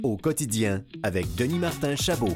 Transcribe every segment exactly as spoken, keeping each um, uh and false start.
au quotidien avec Denis Martin Chabot.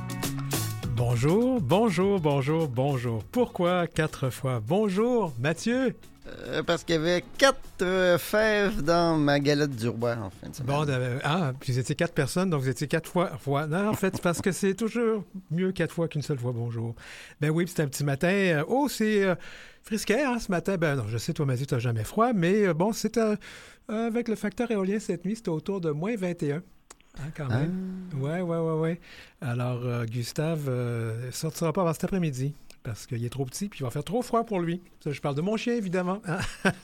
Bonjour, bonjour, bonjour, bonjour. Pourquoi quatre fois bonjour, Mathieu? Euh, parce qu'il y avait quatre euh, fèves dans ma galette du roi en fin de semaine. Bon, euh, ah, puis vous étiez quatre personnes, donc vous étiez quatre fois. fois. Non, en fait, c'est parce que c'est toujours mieux quatre fois qu'une seule fois bonjour. Ben oui, puis c'était un petit matin. Euh, oh, c'est euh, frisquet, hein, ce matin. Ben non, je sais, toi, Mathieu, tu n'as jamais froid, mais euh, bon, c'est euh, avec le facteur éolien cette nuit, c'était autour de moins vingt et un. Hein, quand même. Oui, oui, oui, oui. Alors, euh, Gustave ne euh, sortira pas avant cet après-midi parce qu'il est trop petit puis il va faire trop froid pour lui. Ça, je parle de mon chien, évidemment. Hein?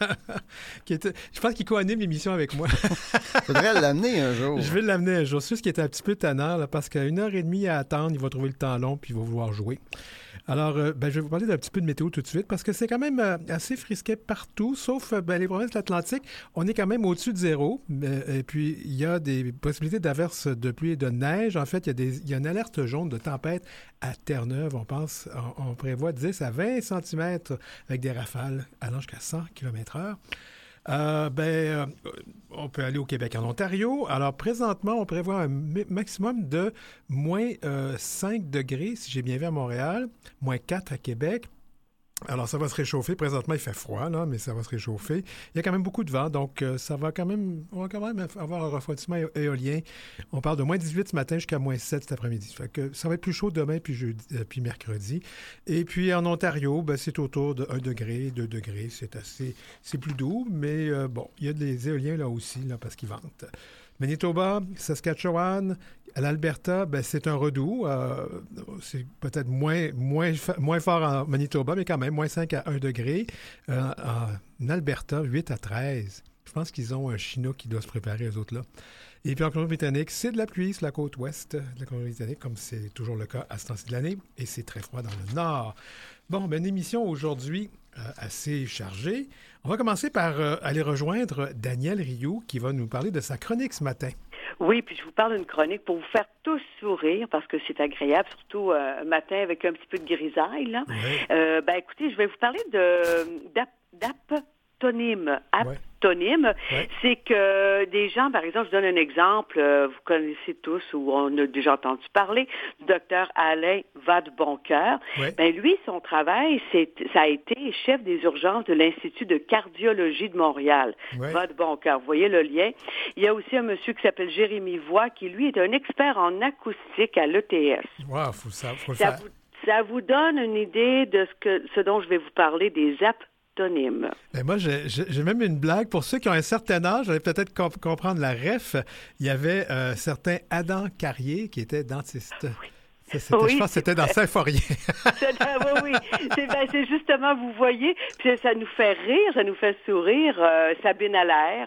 qui était, je pense qu'il co-anime l'émission avec moi. Faudrait l'amener un jour. Je vais l'amener un jour. C'est juste qu'il était un petit peu tannant là, parce qu'à une heure et demie à attendre, il va trouver le temps long puis il va vouloir jouer. Alors, euh, ben, je vais vous parler d'un petit peu de météo tout de suite parce que c'est quand même euh, assez frisquet partout, sauf euh, ben, les provinces de l'Atlantique. On est quand même au-dessus de zéro. Euh, et puis, il y a des possibilités d'averses de pluie et de neige. En fait, il y a, des, il y a une alerte jaune de tempête à Terre-Neuve. On pense, on, on prévoit dix à vingt centimètres avec des rafales allant jusqu'à cent kilomètres heure. Euh, ben, euh, on peut aller au Québec, en Ontario. Alors, présentement, on prévoit un mi- maximum de moins euh, cinq degrés, si j'ai bien vu, à Montréal, moins quatre à Québec. Alors, ça va se réchauffer. Présentement, il fait froid, là, mais ça va se réchauffer. Il y a quand même beaucoup de vent, donc euh, ça va quand même, on va quand même avoir un refroidissement é- éolien. On parle de moins dix-huit ce matin jusqu'à moins sept cet après-midi. Fait que ça va être plus chaud demain puis, jeudi, euh, puis mercredi. Et puis, en Ontario, ben, c'est autour de un degré, deux degrés. C'est assez, c'est plus doux, mais euh, bon, il y a des éoliens là aussi, là, parce qu'ils ventent. Manitoba, Saskatchewan, à l'Alberta, ben, c'est un redout. Euh, c'est peut-être moins, moins, moins fort en Manitoba, mais quand même, moins cinq à un degré. Euh, en Alberta, huit à treize. Je pense qu'ils ont un Chinook qui doit se préparer, eux autres là. Et puis en Colombie-Britannique, c'est de la pluie sur la côte ouest de la Colombie-Britannique, comme c'est toujours le cas à ce temps-ci de l'année. Et c'est très froid dans le nord. Bon, ben, une émission aujourd'hui euh, assez chargée. On va commencer par euh, aller rejoindre Daniel Rioux qui va nous parler de sa chronique ce matin. Oui, puis je vous parle d'une chronique pour vous faire tous sourire parce que c'est agréable, surtout euh, un matin avec un petit peu de grisaille. Là. Ouais. Euh, ben écoutez, je vais vous parler de d'ap, d'aptonyme. Aptonyme, ouais. C'est que des gens, par exemple, je donne un exemple, euh, vous connaissez tous ou on a déjà entendu parler du docteur Alain Vadeboncoeur. Ouais. Ben lui, son travail, c'est, ça a été chef des urgences de l'Institut de cardiologie de Montréal. Ouais. Vadeboncoeur, vous voyez le lien. Il y a aussi un monsieur qui s'appelle Jérémy Voix, qui lui est un expert en acoustique à l'E T S. Wow, faut ça, faut le ça faire. vous, ça vous donne une idée de ce que ce dont je vais vous parler, des aptonymes. Ben moi, j'ai, j'ai même une blague. Pour ceux qui ont un certain âge, vous allez peut-être comp- comprendre la ref. Il y avait un certain Adam Carrier qui était dentiste. Oui. Ça, c'était, Oui, je pense que c'était dans Saint-Forien. c'est, oui, oui. C'est, ben, c'est justement, vous voyez, puis ça nous fait rire, ça nous fait sourire. Euh, Sabine Allaire.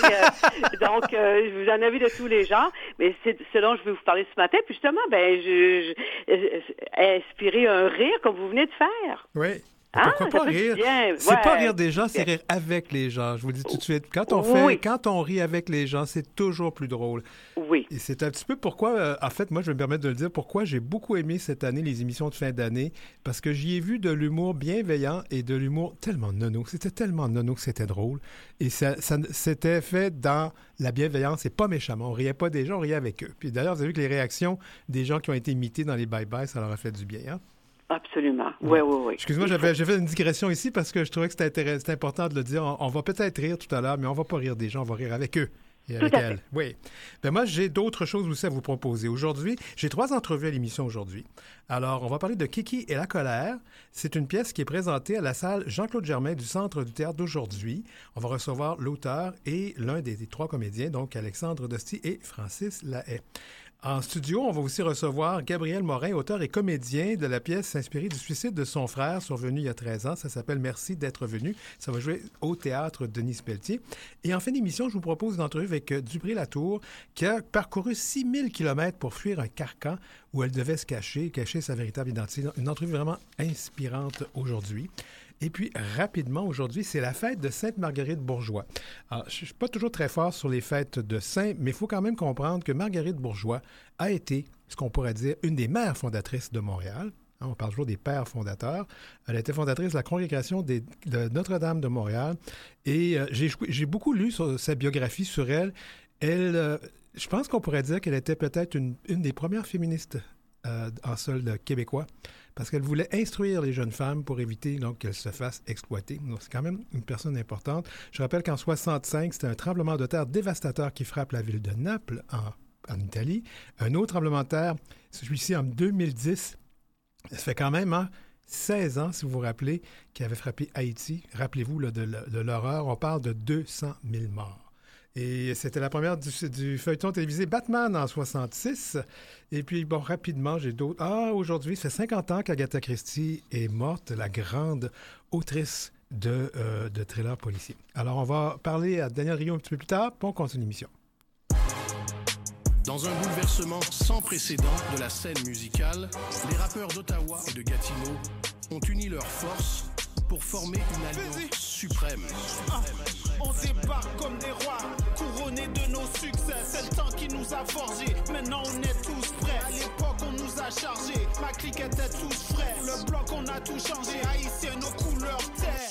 euh, donc, euh, vous en avez de tous les genres. Mais c'est ce dont je vais vous parler ce matin. Puis justement, ben, je, je, euh, inspirer un rire comme vous venez de faire. Oui. Ah, Pourquoi pas rire? C'est ouais. pas rire des gens, c'est rire avec les gens. Je vous le dis tout de suite. Quand on fait, Oui. quand on rit avec les gens, c'est toujours plus drôle. Oui. Et c'est un petit peu pourquoi, euh, en fait, moi, je vais me permettre de le dire, pourquoi j'ai beaucoup aimé cette année les émissions de fin d'année, parce que j'y ai vu de l'humour bienveillant et de l'humour tellement nono. C'était tellement nono que c'était drôle. Et ça, ça c'était fait dans la bienveillance et pas méchamment. On riait pas des gens, on riait avec eux. Puis d'ailleurs, vous avez vu que les réactions des gens qui ont été imités dans les bye-bye, ça leur a fait du bien, hein? Absolument. Oui, oui, oui. Excuse-moi, j'avais, j'avais fait une digression ici parce que je trouvais que c'était, intéress- c'était important de le dire. On, on va peut-être rire tout à l'heure, mais on va pas rire des gens, on va rire avec eux. Et avec Tout à elles. fait. Oui. Ben moi, j'ai d'autres choses aussi à vous proposer. Aujourd'hui, j'ai trois entrevues à l'émission aujourd'hui. Alors, on va parler de Kiki et la colère. C'est une pièce qui est présentée à la salle Jean-Claude Germain du Centre du théâtre d'aujourd'hui. On va recevoir l'auteur et l'un des, des trois comédiens, donc Alexandre Dosti et Francis Lahaye. En studio, on va aussi recevoir Gabriel Morin, auteur et comédien de la pièce inspirée du suicide de son frère, survenu il y a treize ans. Ça s'appelle « Merci d'être venu ». Ça va jouer au théâtre Denis Pelletier. Et en fin d'émission, je vous propose une entrevue avec Dupré-Latour, qui a parcouru six mille kilomètres pour fuir un carcan où elle devait se cacher, cacher sa véritable identité. Une entrevue vraiment inspirante aujourd'hui. Et puis, rapidement, aujourd'hui, c'est la fête de Sainte-Marguerite-Bourgeois. Alors, je ne suis pas toujours très fort sur les fêtes de saints, mais il faut quand même comprendre que Marguerite Bourgeois a été, ce qu'on pourrait dire, une des mères fondatrices de Montréal. Hein, on parle toujours des pères fondateurs. Elle a été fondatrice de la congrégation des, de Notre-Dame de Montréal. Et euh, j'ai, j'ai beaucoup lu sur sa biographie sur elle. Elle, euh, je pense qu'on pourrait dire qu'elle était peut-être une, une des premières féministes euh, en sol québécois, parce qu'elle voulait instruire les jeunes femmes pour éviter donc qu'elles se fassent exploiter. Donc, c'est quand même une personne importante. Je rappelle qu'en soixante-cinq, c'était un tremblement de terre dévastateur qui frappe la ville de Naples, en, en Italie. Un autre tremblement de terre, celui-ci en deux mille dix, ça fait quand même hein, seize ans, si vous vous rappelez, qui avait frappé Haïti. Rappelez-vous là, de, de l'horreur, on parle de deux cent mille morts. Et c'était la première du, du feuilleton télévisé Batman en soixante-six. Et puis, bon, rapidement, j'ai d'autres. Ah, aujourd'hui, ça fait cinquante ans qu'Agatha Christie est morte, la grande autrice de, euh, de thrillers policiers. Alors, on va parler à Daniel Riou un petit peu plus tard, puis on continue l'émission. Dans un bouleversement sans précédent de la scène musicale, les rappeurs d'Ottawa et de Gatineau ont uni leurs forces pour former une alliance suprême. Ah, on débarque comme des rois, couronnés de nos succès. C'est le temps qui nous a forgés, maintenant on est tous prêts. À l'époque on nous a chargés, ma clique était tous frais. Le bloc on a tout changé, haïtiens nos couleurs terre.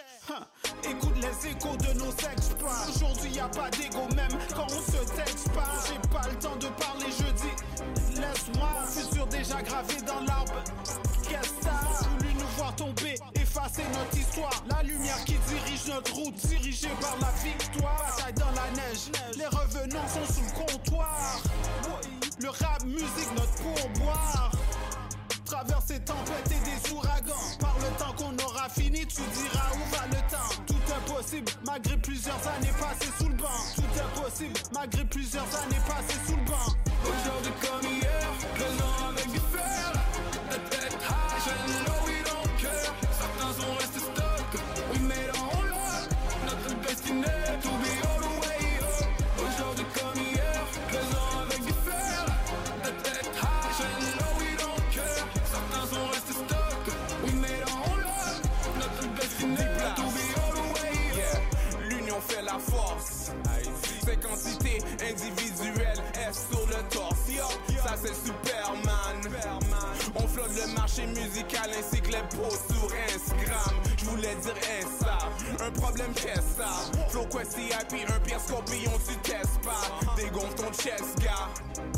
Écoute les échos de nos exploits. Aujourd'hui y a pas d'égo même quand on se texte pas. J'ai pas le temps de parler, je dis laisse-moi. Futur déjà gravé dans l'arbre. Qu'est-ce que t'as voulu nous voir tomber, effacer notre histoire. La lumière qui dirige notre route, dirigée par la victoire. Bataille dans la neige, les revenants sont sous le comptoir. Le rap, musique, notre pourboire. Traverser tempêtes et des ouragans. Par le temps qu'on aura fini, tu diras où va le temps. Tout est possible, malgré plusieurs années passées sous le banc. Tout est possible, malgré plusieurs années passées sous le banc. Aujourd'hui comme hier, présent avec du fer. La tête high, je know we don't care. Certains sont restés stuck, we made our own luck. Notre destinée, to be all the way up. Aujourd'hui comme hier, présent avec du fer. La tête high, je know we don't care. Certains sont restés stuck, we made our own luck. Notre destinée, to be all the way up. Yeah. L'union fait la force. Séquencité individuelle, F sur le torse, yo, ça c'est Superman. On flotte le marché musical ainsi que les posts sur Instagram. Je voulais dire hey, ça, un problème qu'est-ce ça. Flow Quest C I P, un pire scorpion, tu testes pas. Dégonfle ton chest, gars.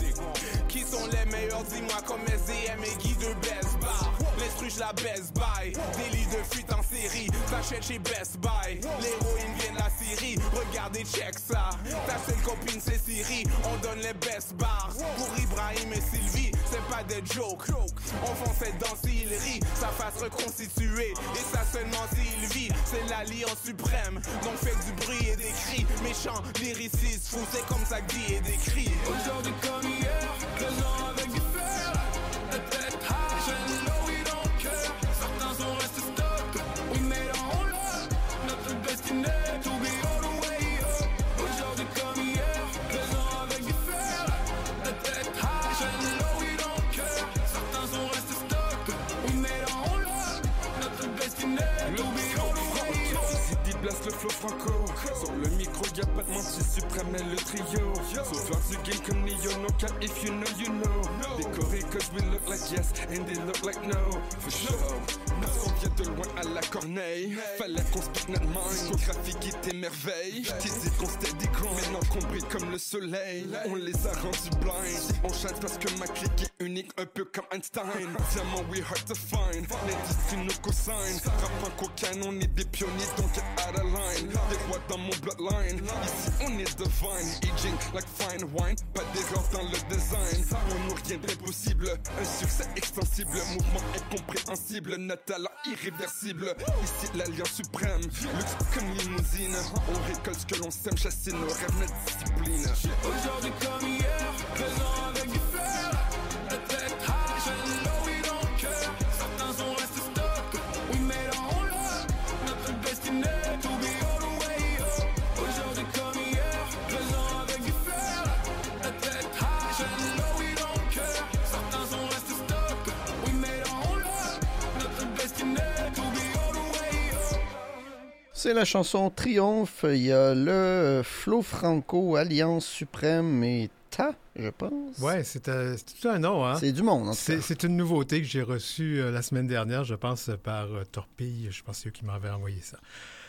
Qui sont les meilleurs, dis-moi comme S D M et Guy de Best Bar. L'instru je la Best Buy, délit de fuite en série, t'achètes chez Best Buy. L'héroïne vient de la Syrie, regardez check ça. Ta seule copine c'est Siri, on donne les Best Bars. Pour Ibrahim et Sylvie, c'est pas des jokes. On fonçait dans s'il rit, sa face reconstituée. Et ça seulement s'il vit, c'est l'alliance suprême. Donc faites du bruit et des cris, méchants, lyricistes, fous, c'est comme ça que dit et décrit. Aujourd'hui comme hier, présent avec du fer. La tête high, je know we don't care. Certains sont restés stuck, we made our own luck. Notre destinée, to be all the way up. Aujourd'hui comme hier, présent avec du fer. La tête high, je know we don't care. Certains sont restés stuck, we made our own luck. Notre destinée, to be all the way up. City place le flow franco. Sur le micro, y'a pas de menti suprême et le trio. Sauveur du game comme Neo, no cap if you know, you know. Décoré cause we look like yes and they look like no. For sure. Parce qu'on vient de loin à la corneille. Fallait qu'on speak notre mind. Discographie qui t'émerveille. T'es dit qu'on s'était des grands. Maintenant qu'on brille comme le soleil. On les a rendus blind. On chante parce que ma clique est unique, un peu comme Einstein. Diamant, we hard to find. Les districts nous co-signent. Rappant cocaine, on est des pionniers, donc out of line. Des rois dans mon bloodline. Ici, on est divine. Aging like fine wine. Pas d'erreur dans le design. Pour nous, rien d'impossible. Un succès extensible. Mouvement incompréhensible. Notre talent irréversible. Ici, l'alliance suprême. Luxe comme limousine. On récolte ce que l'on sème. Chasser nos rêves, notre discipline. Aujourd'hui comme hier, présent avec du fer. La tête high, je know we don't care. Certains sont restés stuck, we made our own luck. Notre destinée, to be all the way up. Aujourd'hui comme hier, présent avec du fer. La tête high, je know we don't care. Certains sont restés stuck, we made our own luck. Notre destinée, to be all the way up. C'est la chanson Triomphe. Il y a le Flo Franco, Alliance Suprême et Ta, je pense. Ouais, c'est, euh, c'est tout un nom, hein? C'est du monde, en tout c'est, cas. c'est une nouveauté que j'ai reçue euh, la semaine dernière, je pense, par euh, Torpille. Je pense que c'est eux qui m'avaient envoyé ça.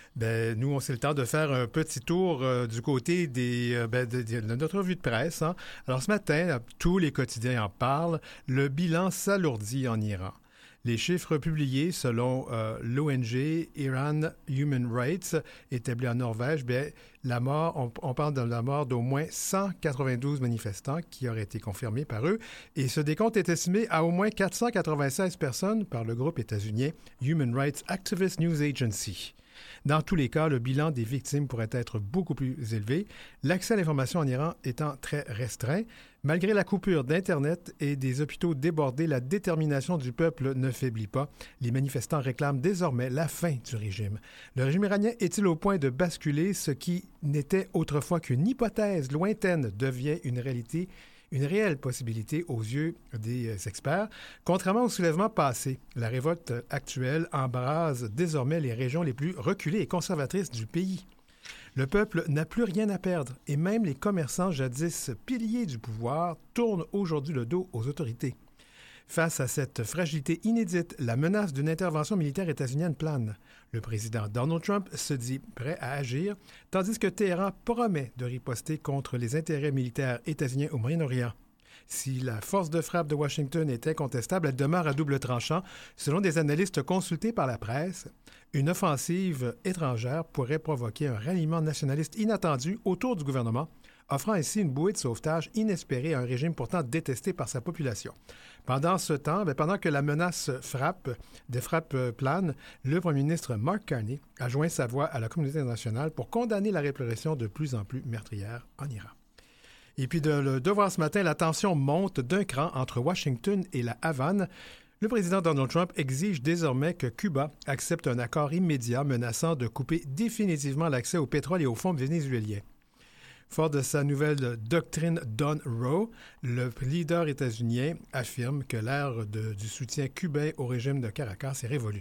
Ben, nous, on sait le temps de faire un petit tour euh, du côté des, euh, ben, de, de, de notre revue de presse. Hein. Alors, ce matin, tous les quotidiens en parlent. Le bilan s'alourdit en Iran. Les chiffres publiés selon euh, l'O N G Iran Human Rights, établi en Norvège, bien, la mort, on, on parle de la mort d'au moins cent quatre-vingt-douze manifestants qui auraient été confirmés par eux. Et ce décompte est estimé à au moins quatre cent quatre-vingt-seize personnes par le groupe états-unien Human Rights Activist News Agency. Dans tous les cas, le bilan des victimes pourrait être beaucoup plus élevé, l'accès à l'information en Iran étant très restreint. Malgré la coupure d'Internet et des hôpitaux débordés, la détermination du peuple ne faiblit pas. Les manifestants réclament désormais la fin du régime. Le régime iranien est-il au point de basculer? Ce qui n'était autrefois qu'une hypothèse lointaine devient une réalité, une réelle possibilité aux yeux des experts. Contrairement au soulèvement passé, la révolte actuelle embrase désormais les régions les plus reculées et conservatrices du pays. Le peuple n'a plus rien à perdre et même les commerçants jadis piliers du pouvoir tournent aujourd'hui le dos aux autorités. Face à cette fragilité inédite, la menace d'une intervention militaire états-unienne plane. Le président Donald Trump se dit prêt à agir, tandis que Téhéran promet de riposter contre les intérêts militaires états-uniens au Moyen-Orient. Si la force de frappe de Washington est incontestable, elle demeure à double tranchant. Selon des analystes consultés par la presse, une offensive étrangère pourrait provoquer un ralliement nationaliste inattendu autour du gouvernement, offrant ainsi une bouée de sauvetage inespérée à un régime pourtant détesté par sa population. Pendant ce temps, bien, pendant que la menace frappe, des frappes planent, le premier ministre Mark Carney a joint sa voix à la communauté internationale pour condamner la répression de plus en plus meurtrière en Iran. Et puis de le devoir ce matin, la tension monte d'un cran entre Washington et la Havane. Le président Donald Trump exige désormais que Cuba accepte un accord immédiat menaçant de couper définitivement l'accès au pétrole et aux fonds vénézuéliens. Fort de sa nouvelle doctrine Don Roe, le leader états-unien affirme que l'ère de, du soutien cubain au régime de Caracas est révolue.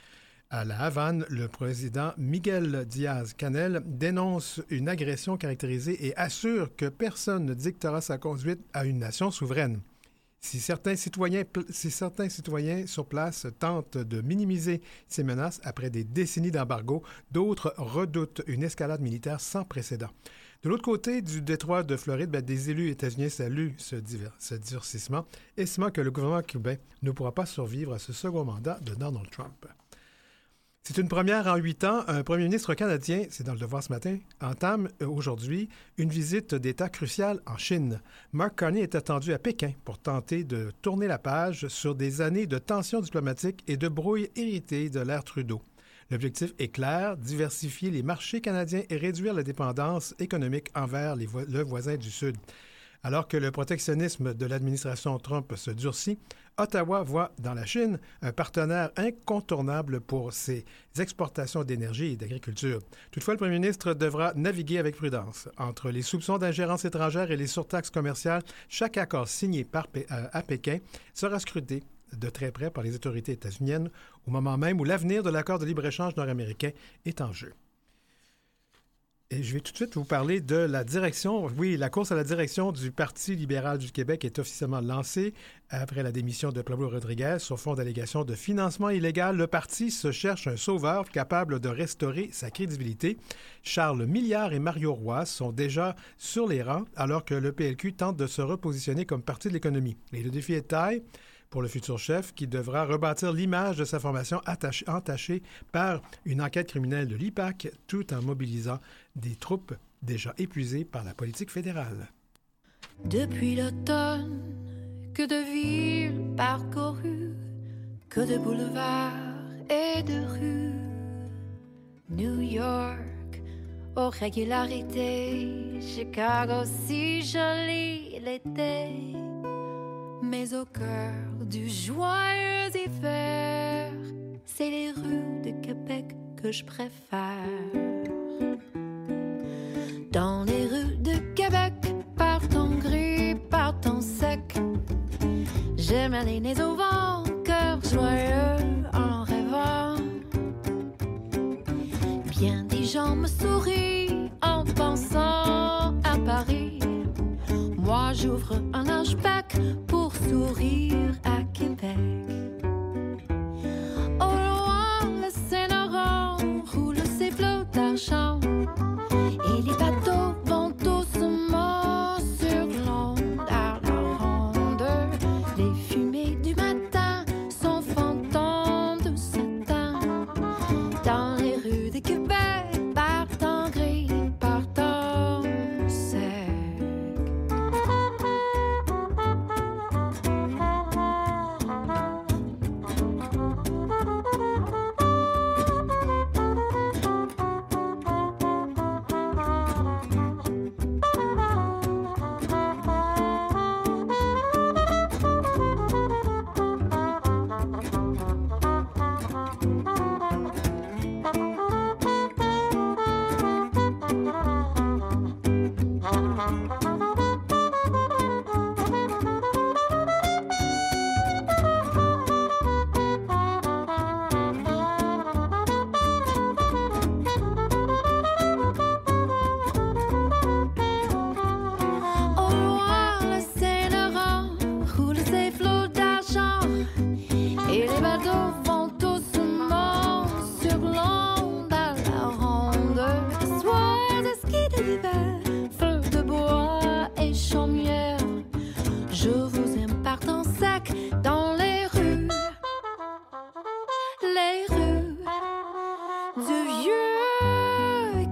À La Havane, le président Miguel Díaz-Canel dénonce une agression caractérisée et assure que personne ne dictera sa conduite à une nation souveraine. Si certains citoyens, si certains citoyens sur place tentent de minimiser ces menaces après des décennies d'embargo, d'autres redoutent une escalade militaire sans précédent. De l'autre côté du détroit de Floride, bien, des élus états-uniens saluent ce, divers, ce durcissement, estimant que le gouvernement cubain ne pourra pas survivre à ce second mandat de Donald Trump. C'est une première en huit ans. Un premier ministre canadien, c'est dans le devoir ce matin, entame aujourd'hui une visite d'État cruciale en Chine. Mark Carney est attendu à Pékin pour tenter de tourner la page sur des années de tensions diplomatiques et de brouilles héritées de l'ère Trudeau. L'objectif est clair, diversifier les marchés canadiens et réduire la dépendance économique envers les vo- le voisin du Sud. Alors que le protectionnisme de l'administration Trump se durcit, Ottawa voit dans la Chine un partenaire incontournable pour ses exportations d'énergie et d'agriculture. Toutefois, le premier ministre devra naviguer avec prudence. Entre les soupçons d'ingérence étrangère et les surtaxes commerciales, chaque accord signé par P- à Pékin sera scruté de très près par les autorités états-uniennes au moment même où l'avenir de l'accord de libre-échange nord-américain est en jeu. Et je vais tout de suite vous parler de la direction. Oui, la course à la direction du Parti libéral du Québec est officiellement lancée. Après la démission de Pablo Rodriguez sur fond d'allégations de financement illégal, le parti se cherche un sauveur capable de restaurer sa crédibilité. Charles Milliard et Mario Roy sont déjà sur les rangs, alors que le P L Q tente de se repositionner comme parti de l'économie. Et le défi est de taille pour le futur chef qui devra rebâtir l'image de sa formation attaché, entachée par une enquête criminelle de l'I P A C tout en mobilisant des troupes déjà épuisées par la politique fédérale. Depuis l'automne, que de villes parcourues, que de boulevards et de rues. New York, aux régularités, Chicago si joli l'été. Mais au cœur du joyeux hiver, c'est les rues de Québec que je préfère. Dans les rues de Québec, par ton gris, par ton sec, j'aime aller nez au vent, cœur joyeux en rêvant. Bien des gens me sourient en pensant à Paris. Moi j'ouvre un hunchback pour sourire à Québec. Au loin, le Saint-Laurent roule ses flots Je vous aime partant sec dans les rues, les rues du vieux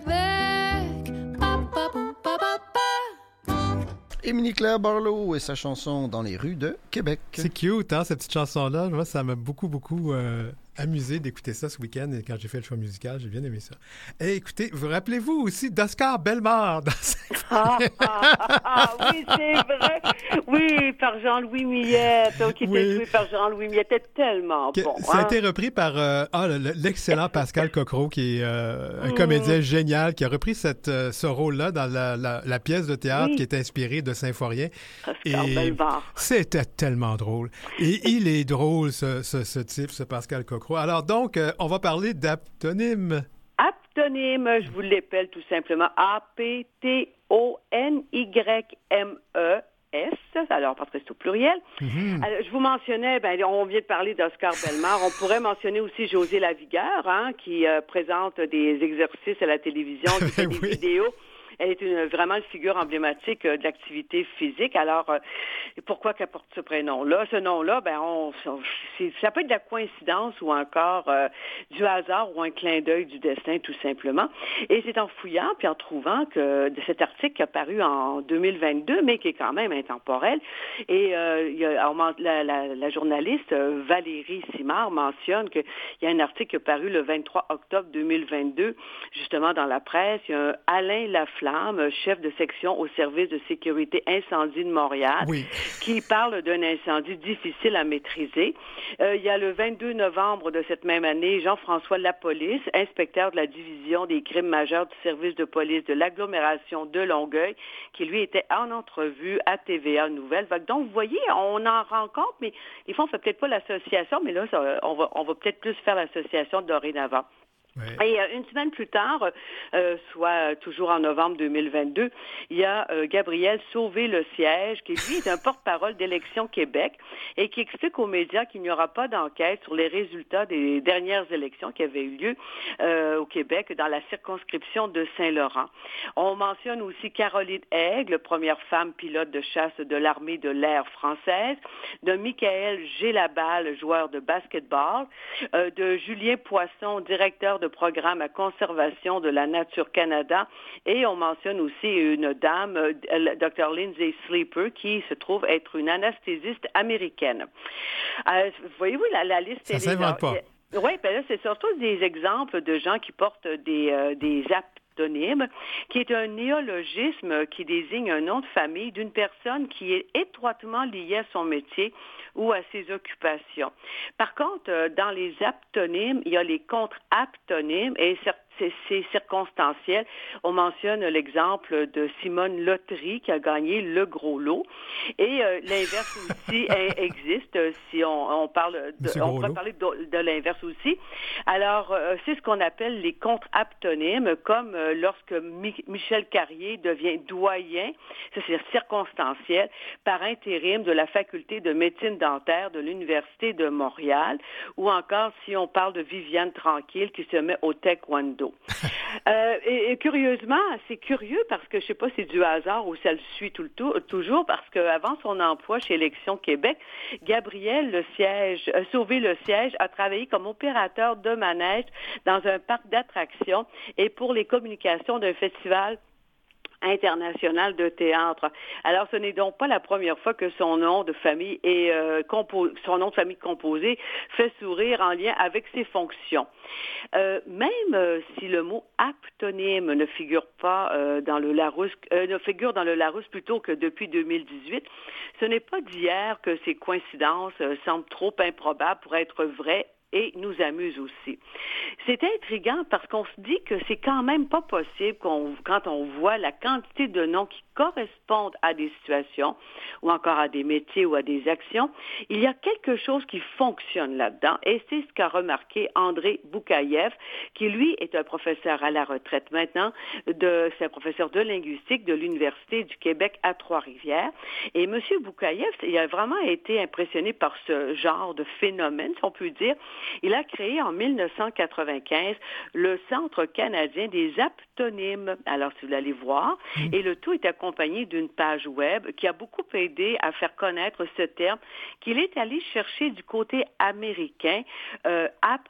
Québec. Pa, pa, pa, pa, pa, pa. Émilie-Claire Barlow et sa chanson Dans les rues de Québec. C'est cute, hein, cette petite chanson-là. Moi, ça m'a beaucoup, beaucoup euh, amusé d'écouter ça ce week-end. Et quand j'ai fait le choix musical, j'ai bien aimé ça. Et écoutez, vous rappelez-vous aussi d'Oscar Bellemare dans Ah, ah, ah, ah, oui, c'est vrai. Oui, par Jean-Louis Millette, oh, qui était Oui. joué par Jean-Louis Millette. C'était tellement Que- bon. ça a hein. été repris par euh, ah, le- l'excellent Pascal Cocro, qui est euh, un Mm. comédien génial, qui a repris cette, euh, ce rôle-là dans la, la- la pièce de théâtre Oui. qui est inspirée de Symphorien. Oscar Et Bellemare. c'était tellement drôle. Et il est drôle, ce, ce, ce type, ce Pascal Cocro. Alors donc, euh, on va parler d'aptonyme. Aptonyme, je vous l'appelle tout simplement A P T O N Y M E S, alors parce que c'est au pluriel. Mhm. Alors, je vous mentionnais, ben, on vient de parler d'Oscar Bellemare, on pourrait mentionner aussi José Lavigueur, hein, qui euh, présente des exercices à la télévision, qui fait des Oui. vidéos. Elle est une, vraiment une figure emblématique euh, de l'activité physique. Alors, euh, pourquoi qu'elle porte ce prénom-là? Ce nom-là, ben, on, c'est, ça peut être de la coïncidence ou encore euh, du hasard ou un clin d'œil du destin, tout simplement. Et c'est en fouillant puis en trouvant que de cet article qui a paru en deux mille vingt-deux, mais qui est quand même intemporel. Et euh, il y a, on, la, la, la journaliste euh, Valérie Simard mentionne qu'il y a un article qui a paru le vingt-trois octobre deux mille vingt-deux, justement dans la presse. Il y a un Alain Laflamme, chef de section au service de sécurité incendie de Montréal, Oui. qui parle d'un incendie difficile à maîtriser. Euh, il y a le vingt-deux novembre de cette même année, Jean-François Lapolice, inspecteur de la division des crimes majeurs du service de police de l'agglomération de Longueuil, qui lui était en entrevue à T V A Nouvelles. Donc, vous voyez, on en rencontre, mais des fois, on ne fait peut-être pas l'association, mais là, ça, on va, on va peut-être plus faire l'association dorénavant. Ouais. Et euh, une semaine plus tard, euh, soit toujours en novembre deux mille vingt-deux, il y a euh, Gabriel Sauvé-Le-Siège, qui lui est un porte-parole d'Élections Québec et qui explique aux médias qu'il n'y aura pas d'enquête sur les résultats des dernières élections qui avaient eu lieu euh, au Québec dans la circonscription de Saint-Laurent. On mentionne aussi Caroline Aigle, première femme pilote de chasse de l'armée de l'air française, de Michael Gélabal, joueur de basketball, euh, de Julien Poisson, directeur de programme à conservation de la Nature Canada, et on mentionne aussi une dame, euh, Dr Lindsay Sleeper, qui se trouve être une anesthésiste américaine. Euh, voyez-vous, la, la liste... Ça elle est s'invente là. pas. Oui, ben là, c'est surtout des exemples de gens qui portent des, euh, des aptonymes, qui est un néologisme qui désigne un nom de famille d'une personne qui est étroitement liée à son métier ou à ses occupations. Par contre, euh, dans les aptonymes, il y a les contre-aptonymes et certains C'est, c'est circonstanciel. On mentionne l'exemple de Simone Loterie qui a gagné le gros lot. Et euh, l'inverse aussi existe si on, on parle de, on pourrait parler de, de l'inverse aussi. Alors, euh, c'est ce qu'on appelle les contre-aptonymes, comme euh, lorsque Mi- Michel Carrier devient doyen, ça c'est circonstanciel, par intérim de la faculté de médecine dentaire de l'Université de Montréal, ou encore si on parle de Viviane Tranquille qui se met au taekwondo. euh, et, et curieusement, c'est curieux parce que je sais pas si c'est du hasard ou ça le suit tout le tour, toujours parce qu'avant son emploi chez Élections Québec, Gabriel Le Siège, euh, Sauvé-Le-Siège a travaillé comme opérateur de manège dans un parc d'attractions et pour les communications d'un festival international de théâtre. Alors, ce n'est donc pas la première fois que son nom de famille est euh, compo- son nom de famille composé fait sourire en lien avec ses fonctions. Euh, même euh, si le mot aptonyme ne figure pas euh, dans le Larousse, euh, ne figure dans le Larousse plutôt que depuis deux mille dix-huit, ce n'est pas d'hier que ces coïncidences euh, semblent trop improbables pour être vraies et nous amuse aussi. C'est intriguant parce qu'on se dit que c'est quand même pas possible qu'on, quand on voit la quantité de noms qui correspondent à des situations ou encore à des métiers ou à des actions, il y a quelque chose qui fonctionne là-dedans et c'est ce qu'a remarqué André Boukaïev, qui lui est un professeur à la retraite maintenant, de, c'est un professeur de linguistique de l'Université du Québec à Trois-Rivières. Et M. Boukaïev, il a vraiment été impressionné par ce genre de phénomène, si on peut dire, Il a créé en dix-neuf cent quatre-vingt-quinze le Centre canadien des aptonymes. Alors, si vous allez voir, mmh. et le tout est accompagné d'une page web qui a beaucoup aidé à faire connaître ce terme qu'il est allé chercher du côté américain, euh, app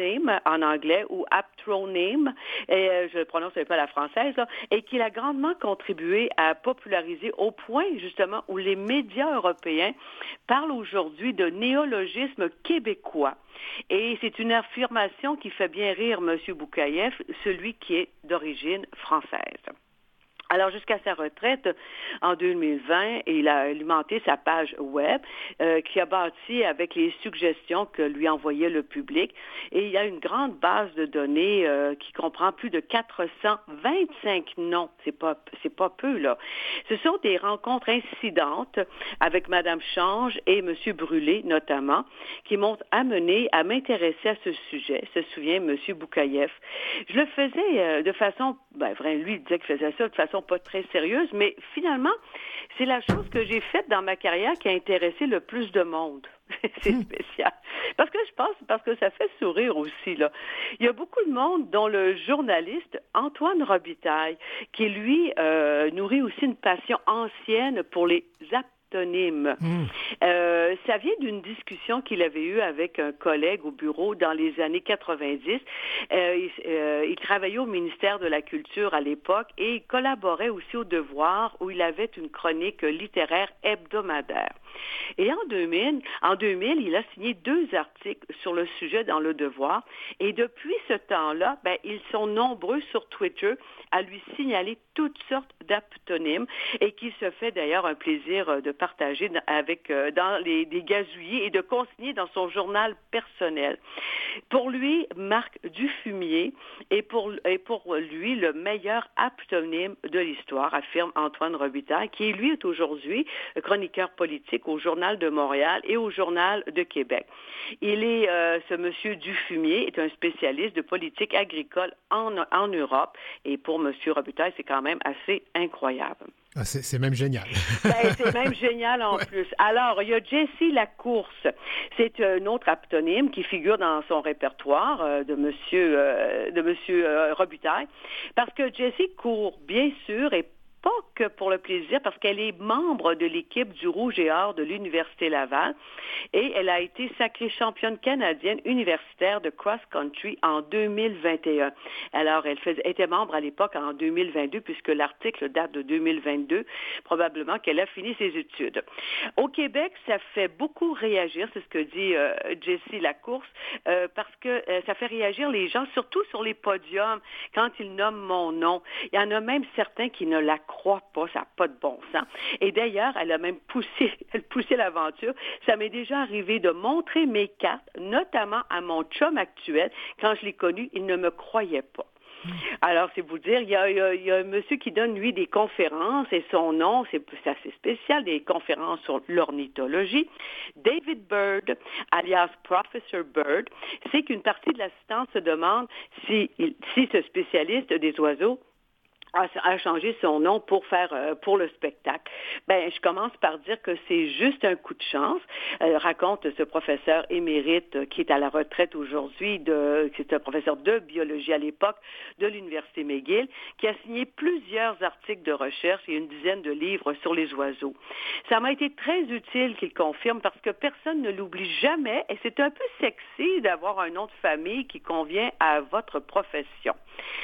en anglais ou aptroname, et euh, je le prononce un peu à la française, là, et qu'il a grandement contribué à populariser au point justement où les médias européens parlent aujourd'hui de néologisme québécois. Et c'est une affirmation qui fait bien rire M. Boukaïev, celui qui est d'origine française. Alors, jusqu'à sa retraite, en deux mille vingt, il a alimenté sa page web euh, qui a bâti avec les suggestions que lui envoyait le public. Et il y a une grande base de données euh, qui comprend plus de quatre cent vingt-cinq noms. C'est pas, c'est pas peu, là. Ce sont des rencontres incidentes avec Mme Change et M. Brûlé, notamment, qui m'ont amené à m'intéresser à ce sujet, se souvient M. Boukaïev. Je le faisais euh, de façon, ben, vraiment, lui, il disait qu'il faisait ça de façon pas très sérieuse, mais finalement, c'est la chose que j'ai faite dans ma carrière qui a intéressé le plus de monde. C'est spécial. Parce que je pense, parce que ça fait sourire aussi, là. Il y a beaucoup de monde, dont le journaliste Antoine Robitaille, qui, lui, euh, nourrit aussi une passion ancienne pour les aptonymes. Mmh. Euh, ça vient d'une discussion qu'il avait eue avec un collègue au bureau dans les années quatre-vingt-dix. Euh, il, euh, il travaillait au ministère de la Culture à l'époque et il collaborait aussi au Devoir où il avait une chronique littéraire hebdomadaire. Et en deux mille, en deux mille, il a signé deux articles sur le sujet dans le Devoir et depuis ce temps-là, ben, ils sont nombreux sur Twitter à lui signaler toutes sortes d'aptonymes et qu'il se fait d'ailleurs un plaisir de partager avec, euh, dans les, des gazouillis et de consigner dans son journal personnel. Pour lui, Marc Dufumier est pour, est pour lui le meilleur aptonyme de l'histoire, affirme Antoine Robitaille, qui lui est aujourd'hui chroniqueur politique au Journal de Montréal et au Journal de Québec. Il est, euh, ce monsieur Dufumier est un spécialiste de politique agricole en, en Europe et pour monsieur Robitaille, c'est quand même assez incroyable. Ah, c'est, c'est même génial. Ben, c'est même génial en ouais. plus. Alors, il y a Jessie Lacourse. C'est un autre aptonyme qui figure dans son répertoire euh, de monsieur, euh, de monsieur euh, Robitaille, parce que Jessie court bien sûr et pas que pour le plaisir, parce qu'elle est membre de l'équipe du Rouge et Or de l'Université Laval et elle a été sacrée championne canadienne universitaire de cross-country en deux mille vingt et un. Alors, elle faisait, était membre à l'époque en deux mille vingt-deux, puisque l'article date de deux mille vingt-deux, probablement qu'elle a fini ses études. Au Québec, ça fait beaucoup réagir, c'est ce que dit euh, Jessie Lacourse, euh, parce que euh, ça fait réagir les gens, surtout sur les podiums, quand ils nomment mon nom. Il y en a même certains qui ne la croit pas, ça n'a pas de bon sens. Et d'ailleurs, elle a même poussé, elle poussé l'aventure. Ça m'est déjà arrivé de montrer mes cartes, notamment à mon chum actuel. Quand je l'ai connu, il ne me croyait pas. Alors, c'est vous dire, il y, a, il, y a, il y a un monsieur qui donne, lui, des conférences, et son nom, c'est, c'est assez spécial, des conférences sur l'ornithologie. David Bird, alias Professor Bird, c'est qu'une partie de l'assistance se demande si, si ce spécialiste des oiseaux a, a changé son nom pour faire euh, pour le spectacle. Ben, je commence par dire que c'est juste un coup de chance, euh, raconte ce professeur émérite euh, qui est à la retraite aujourd'hui, de, c'est un professeur de biologie à l'époque de l'Université McGill, qui a signé plusieurs articles de recherche et une dizaine de livres sur les oiseaux. Ça m'a été très utile qu'il confirme parce que personne ne l'oublie jamais et c'est un peu sexy d'avoir un nom de famille qui convient à votre profession.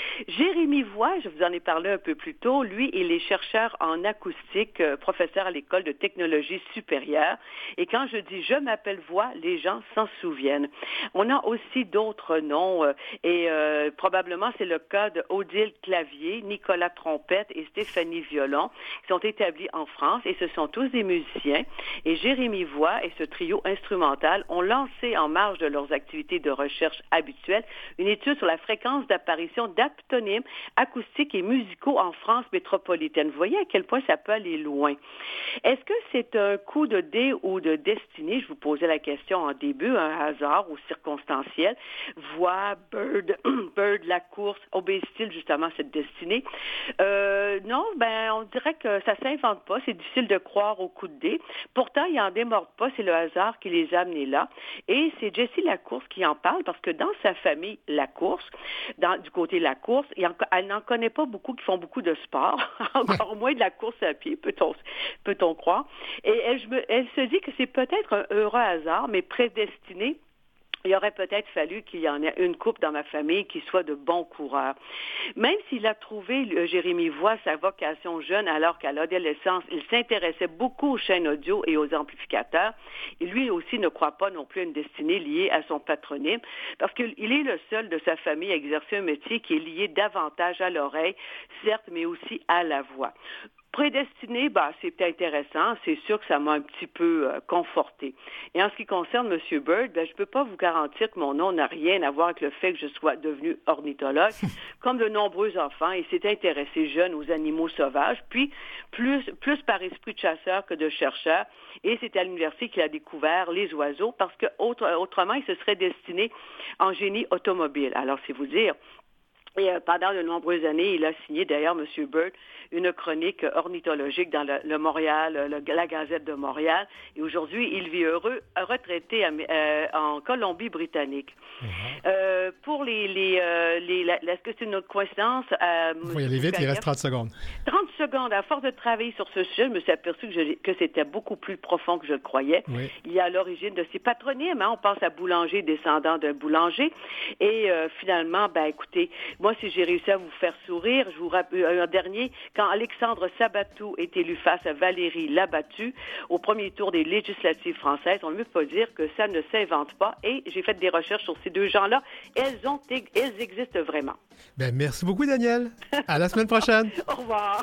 Jérémy Voix, je vous en ai parlé un peu plus tôt, lui, il est chercheur en acoustique, euh, professeur à l'École de technologie supérieure. Et quand je dis « je m'appelle Voix », les gens s'en souviennent. On a aussi d'autres noms euh, et euh, probablement c'est le cas de Odile Clavier, Nicolas Trompette et Stéphanie Violon qui sont établis en France et ce sont tous des musiciens. Et Jérémy Voix et ce trio instrumental ont lancé en marge de leurs activités de recherche habituelles une étude sur la fréquence d'apparition d'aptonymes acoustiques et musicaux musicaux en France métropolitaine. Vous voyez à quel point ça peut aller loin. Est-ce que c'est un coup de dé ou de destinée? Je vous posais la question en début, un hasard ou circonstanciel. Voix, Bird, Bird, la course, obéit-il justement cette destinée? Euh, non, ben on dirait que ça s'invente pas. C'est difficile de croire au coup de dé. Pourtant, il n'en démorde pas. C'est le hasard qui les a amenés là. Et c'est Jessie Lacourse qui en parle parce que dans sa famille, Lacourse, dans, du côté de la course, il en, elle n'en connaît pas beaucoup qui font beaucoup de sport, encore moins de la course à pied, peut-on, peut-on croire. Et elle, je me, elle se dit que c'est peut-être un heureux hasard, mais prédestiné. Il aurait peut-être fallu qu'il y en ait une couple dans ma famille qui soit de bons coureurs. Même s'il a trouvé, le, Jérémy Voix, sa vocation jeune, alors qu'à l'adolescence, il s'intéressait beaucoup aux chaînes audio et aux amplificateurs. Et lui aussi ne croit pas non plus à une destinée liée à son patronyme, parce qu'il est le seul de sa famille à exercer un métier qui est lié davantage à l'oreille, certes, mais aussi à la voix. Prédestiné, bah, c'est intéressant. C'est sûr que ça m'a un petit peu euh, conforté. Et en ce qui concerne M. Bird, ben, je ne peux pas vous garantir que mon nom n'a rien à voir avec le fait que je sois devenu ornithologue. Comme de nombreux enfants, il s'est intéressé jeune aux animaux sauvages, puis plus, plus par esprit de chasseur que de chercheur. Et c'est à l'université qu'il a découvert les oiseaux parce que autre, autrement, il se serait destiné en génie automobile. Alors, c'est vous dire. Et euh, pendant de nombreuses années, il a signé, d'ailleurs, M. Bird, une chronique ornithologique dans le, le Montréal, le, la Gazette de Montréal. Et aujourd'hui, il vit heureux, retraité à, euh, en Colombie-Britannique. Mm-hmm. Euh, pour les... les, euh, les la, est-ce que c'est une autre coïncidence? Euh, il faut y aller vite, il reste trente secondes. trente secondes. À force de travailler sur ce sujet, je me suis aperçu que, je, que c'était beaucoup plus profond que je le croyais. Oui. Il y a l'origine de ces patronymes. Hein? On pense à boulanger, descendant d'un boulanger. Et euh, finalement, ben écoutez, moi, si j'ai réussi à vous faire sourire, je vous rappelle un dernier, quand Alexandre Sabato est élu face à Valérie Labattu au premier tour des législatives françaises, on ne peut pas dire que ça ne s'invente pas. Et j'ai fait des recherches sur ces deux gens-là. Elles, ont, elles existent vraiment. Ben, merci beaucoup, Daniel. À la semaine prochaine. Au revoir.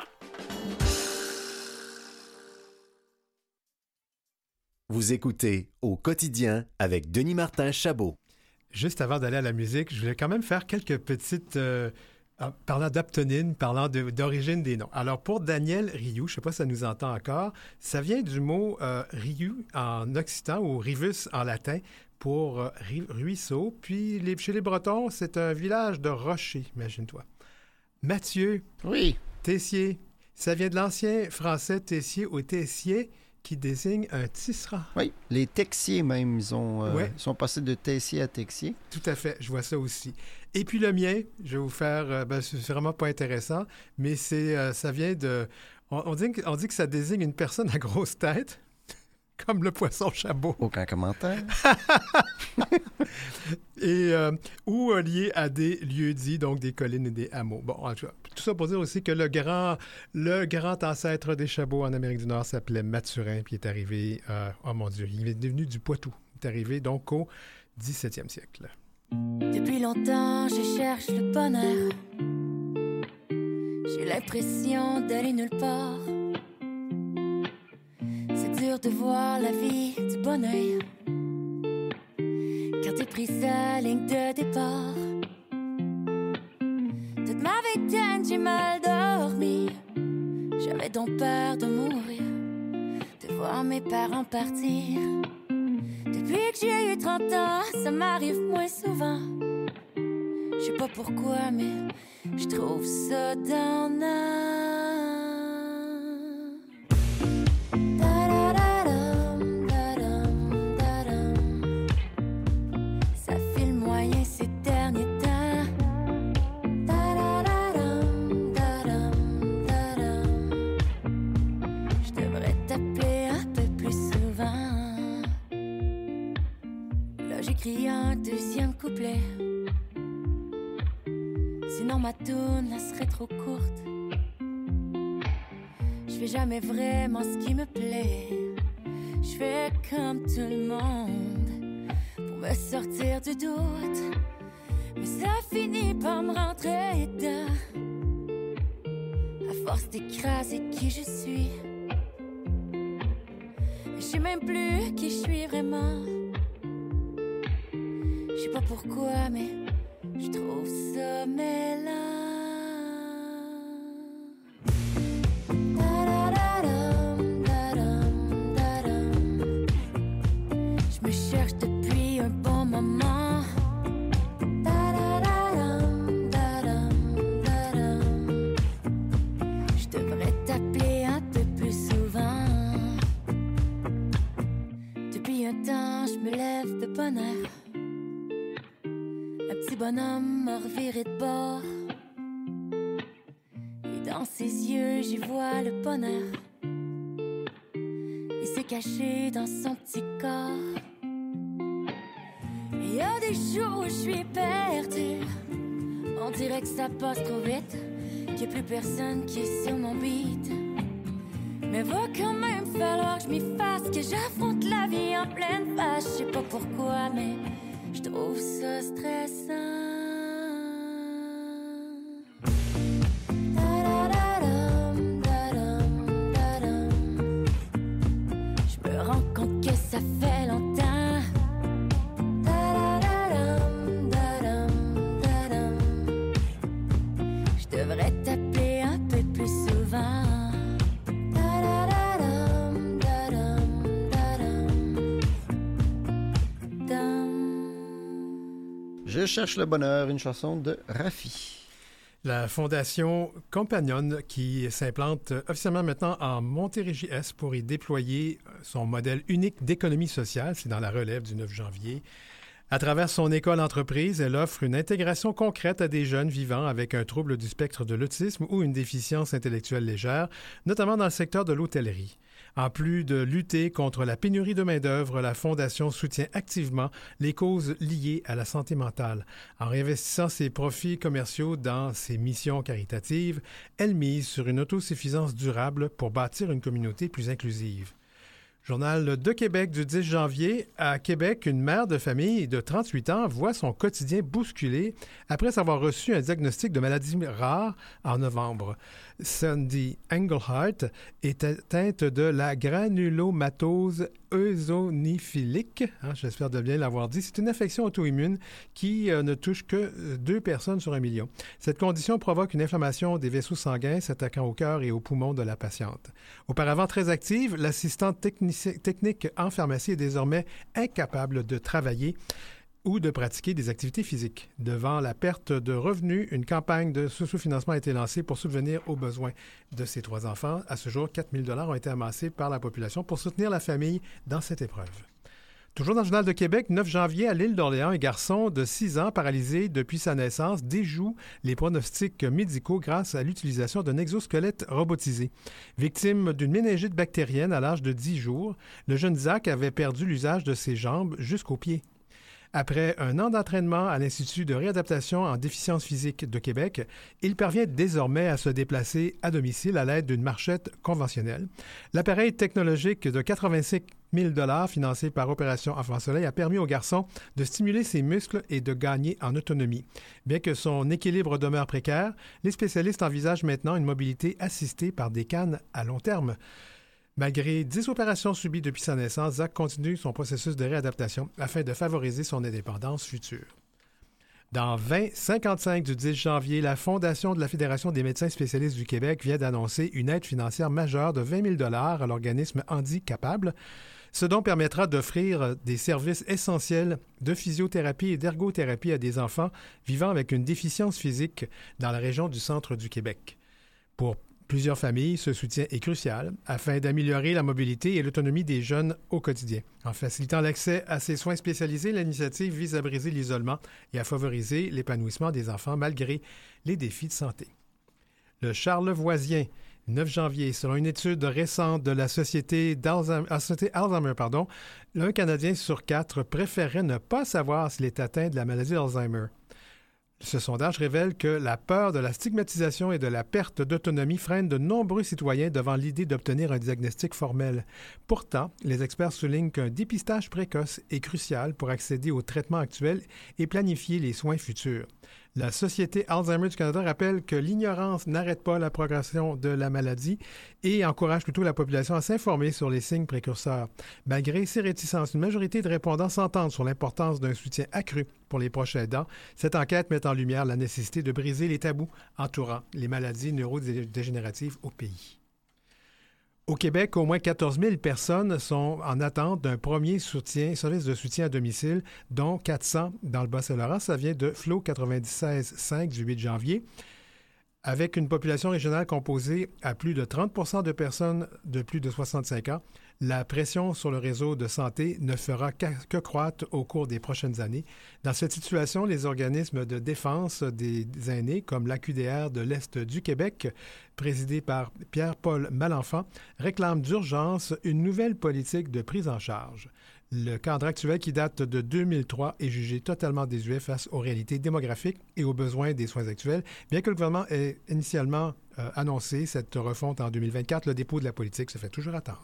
Vous écoutez Au quotidien avec Denis Martin Chabot. Juste avant d'aller à la musique, je voulais quand même faire quelques petites... Euh, parlant d'aptonyme, parlant de, d'origine des noms. Alors, pour Daniel Rioux, je ne sais pas si ça nous entend encore, ça vient du mot euh, Rioux en occitan ou Rivus en latin pour euh, ruisseau. Puis, les, chez les Bretons, c'est un village de rochers, imagine-toi. Mathieu. Oui. Tessier. Ça vient de l'ancien français Tessier ou Tessier, qui désigne un tisserand. Oui, les texiers même, ils, ont, euh, ouais. ils sont passés de Tessier à Texier. Tout à fait, je vois ça aussi. Et puis le mien, je vais vous faire, euh, ben, c'est vraiment pas intéressant, mais c'est, euh, ça vient de, on, on, dit, on dit que ça désigne une personne à grosse tête, comme le poisson Chabot. Aucun commentaire. Et, euh, ou euh, lié à des lieux-dits, donc des collines et des hameaux. Bon, en tout cas, tout ça pour dire aussi que le grand, le grand ancêtre des Chabots en Amérique du Nord s'appelait Mathurin, puis il est arrivé, euh, oh mon Dieu, il est devenu du Poitou. Il est arrivé donc au dix-septième siècle. Depuis longtemps, je cherche le bonheur. J'ai l'impression d'aller nulle part. C'est dur de voir la vie du bon œil quand t'es pris sa ligne de départ. Toute ma vingtaine, j'ai mal dormi. J'avais donc peur de mourir, de voir mes parents partir. Depuis que j'ai eu trente ans, ça m'arrive moins souvent. Je sais pas pourquoi, mais je trouve ça donnant. Un deuxième couplet. Sinon ma tourne la serait trop courte. Je fais jamais vraiment ce qui me plaît. Je fais comme tout le monde pour me sortir du doute. Mais ça finit par me rentrer dedans. À force d'écraser qui je suis, je sais même plus qui je suis vraiment. Je sais pas pourquoi, mais je trouve ça mêlant. Je me cherche depuis un bon moment. Da-da-da-dum, da-dum, da-dum. Je devrais t'appeler un peu plus souvent. Depuis un temps, je me lève de bonne heure. Un petit bonhomme m'a reviré de bord. Et dans ses yeux, j'y vois le bonheur. Il s'est caché dans son petit corps. Il y a des jours où je suis perdue. On dirait que ça passe trop vite, qu'il n'y a plus personne qui est sur mon beat. Mais va quand même falloir que je m'y fasse, que j'affronte la vie en pleine face. Je sais pas pourquoi, mais je trouve ça stressant. Da-da-da-dum, da-dum, da-dum. Je me rends compte que ça fait longtemps. Da-da-da-dum, da-dum, da-dum. Je devrais t'appeler un peu plus souvent. Da-da-da-dum, da-dum, da-dum, dum. Je cherche le bonheur, une chanson de Rafi. La Fondation Compagnon qui s'implante officiellement maintenant en Montérégie-Est pour y déployer son modèle unique d'économie sociale. C'est dans la relève du neuf janvier. À travers son école-entreprise, elle offre une intégration concrète à des jeunes vivant avec un trouble du spectre de l'autisme ou une déficience intellectuelle légère, notamment dans le secteur de l'hôtellerie. En plus de lutter contre la pénurie de main-d'œuvre, la Fondation soutient activement les causes liées à la santé mentale. En réinvestissant ses profits commerciaux dans ses missions caritatives, elle mise sur une autosuffisance durable pour bâtir une communauté plus inclusive. Journal de Québec du dix janvier. À Québec, une mère de famille de trente-huit ans voit son quotidien bousculé après avoir reçu un diagnostic de maladie rare en novembre. Sandy Engelhardt est atteinte de la granulomatose eosinophilique. Hein, j'espère de bien l'avoir dit. C'est une infection auto-immune qui euh, ne touche que deux personnes sur un million. Cette condition provoque une inflammation des vaisseaux sanguins s'attaquant au cœur et aux poumons de la patiente. Auparavant très active, l'assistante technici- technique en pharmacie est désormais incapable de travailler ou de pratiquer des activités physiques. Devant la perte de revenus, une campagne de sous-financement a été lancée pour subvenir aux besoins de ces trois enfants. À ce jour, quatre mille dollars ont été amassés par la population pour soutenir la famille dans cette épreuve. Toujours dans le Journal de Québec, neuf janvier, à l'île d'Orléans, un garçon de six ans, paralysé depuis sa naissance, déjoue les pronostics médicaux grâce à l'utilisation d'un exosquelette robotisé. Victime d'une méningite bactérienne à l'âge de dix jours, le jeune Zach avait perdu l'usage de ses jambes jusqu'aux pieds. Après un an d'entraînement à l'Institut de réadaptation en déficience physique de Québec, il parvient désormais à se déplacer à domicile à l'aide d'une marchette conventionnelle. L'appareil technologique de quatre-vingt-cinq mille dollars financé par Opération Enfant Soleil a permis au garçon de stimuler ses muscles et de gagner en autonomie. Bien que son équilibre demeure précaire, les spécialistes envisagent maintenant une mobilité assistée par des cannes à long terme. Malgré dix opérations subies depuis sa naissance, Zach continue son processus de réadaptation afin de favoriser son indépendance future. Dans vingt cinquante-cinq du dix janvier, la Fondation de la Fédération des médecins spécialistes du Québec vient d'annoncer une aide financière majeure de vingt mille dollars à l'organisme Handicapable, ce dont permettra d'offrir des services essentiels de physiothérapie et d'ergothérapie à des enfants vivant avec une déficience physique dans la région du centre du Québec. Pour plusieurs familles, ce soutien est crucial afin d'améliorer la mobilité et l'autonomie des jeunes au quotidien. En facilitant l'accès à ces soins spécialisés, l'initiative vise à briser l'isolement et à favoriser l'épanouissement des enfants malgré les défis de santé. Le Charlevoisien, neuf janvier, selon une étude récente de la Société d'Alzheimer, Alzheimer, pardon, un Canadien sur quatre préférerait ne pas savoir s'il est atteint de la maladie d'Alzheimer. Ce sondage révèle que la peur de la stigmatisation et de la perte d'autonomie freine de nombreux citoyens devant l'idée d'obtenir un diagnostic formel. Pourtant, les experts soulignent qu'un dépistage précoce est crucial pour accéder aux traitements actuels et planifier les soins futurs. La Société Alzheimer du Canada rappelle que l'ignorance n'arrête pas la progression de la maladie et encourage plutôt la population à s'informer sur les signes précurseurs. Malgré ces réticences, une majorité de répondants s'entendent sur l'importance d'un soutien accru pour les proches aidants. Cette enquête met en lumière la nécessité de briser les tabous entourant les maladies neurodégénératives au pays. Au Québec, au moins quatorze mille personnes sont en attente d'un premier soutien, service de soutien à domicile, dont quatre cents dans le Bas-Saint-Laurent. Ça vient de Flow quatre-vingt-seize cinq du huit janvier. Avec une population régionale composée à plus de trente pour cent de personnes de plus de soixante-cinq ans, la pression sur le réseau de santé ne fera que croître au cours des prochaines années. Dans cette situation, les organismes de défense des aînés, comme l'A Q D R de l'Est du Québec, présidé par Pierre-Paul Malenfant, réclament d'urgence une nouvelle politique de prise en charge. Le cadre actuel, qui date de deux mille trois, est jugé totalement désuet face aux réalités démographiques et aux besoins des soins actuels. Bien que le gouvernement ait initialement euh, annoncé cette refonte en deux mille vingt-quatre, le dépôt de la politique se fait toujours attendre.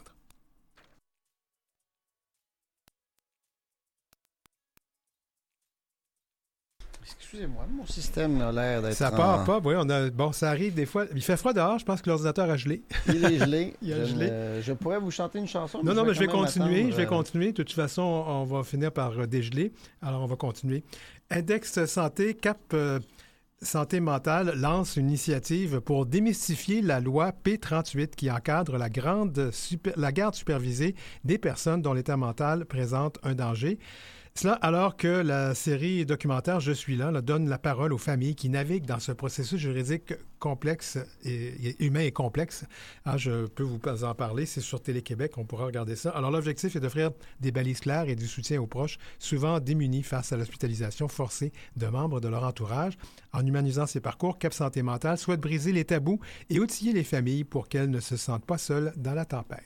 Excusez-moi, mon système a l'air d'être... Ça part en... pas, oui. On a... Bon, ça arrive des fois. Il fait froid dehors, je pense que l'ordinateur a gelé. Il est gelé. Il a je, gelé. Ne... je pourrais vous chanter une chanson. Non, non, mais je vais continuer. Attendre... Je vais continuer. De toute façon, on va finir par dégeler. Alors, on va continuer. Index Santé, Cap euh, Santé mentale lance une initiative pour démystifier la loi P trente-huit qui encadre la, grande super... la garde supervisée des personnes dont l'état mental présente un danger. Cela alors que la série documentaire « Je suis là, là » donne la parole aux familles qui naviguent dans ce processus juridique complexe, et, et humain et complexe. Ah, je peux vous en parler, c'est sur Télé-Québec, on pourra regarder ça. Alors l'objectif est d'offrir des balises claires et du soutien aux proches, souvent démunis face à l'hospitalisation forcée de membres de leur entourage. En humanisant ces parcours, Cap Santé mentale souhaite briser les tabous et outiller les familles pour qu'elles ne se sentent pas seules dans la tempête.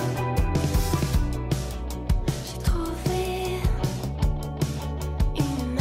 Une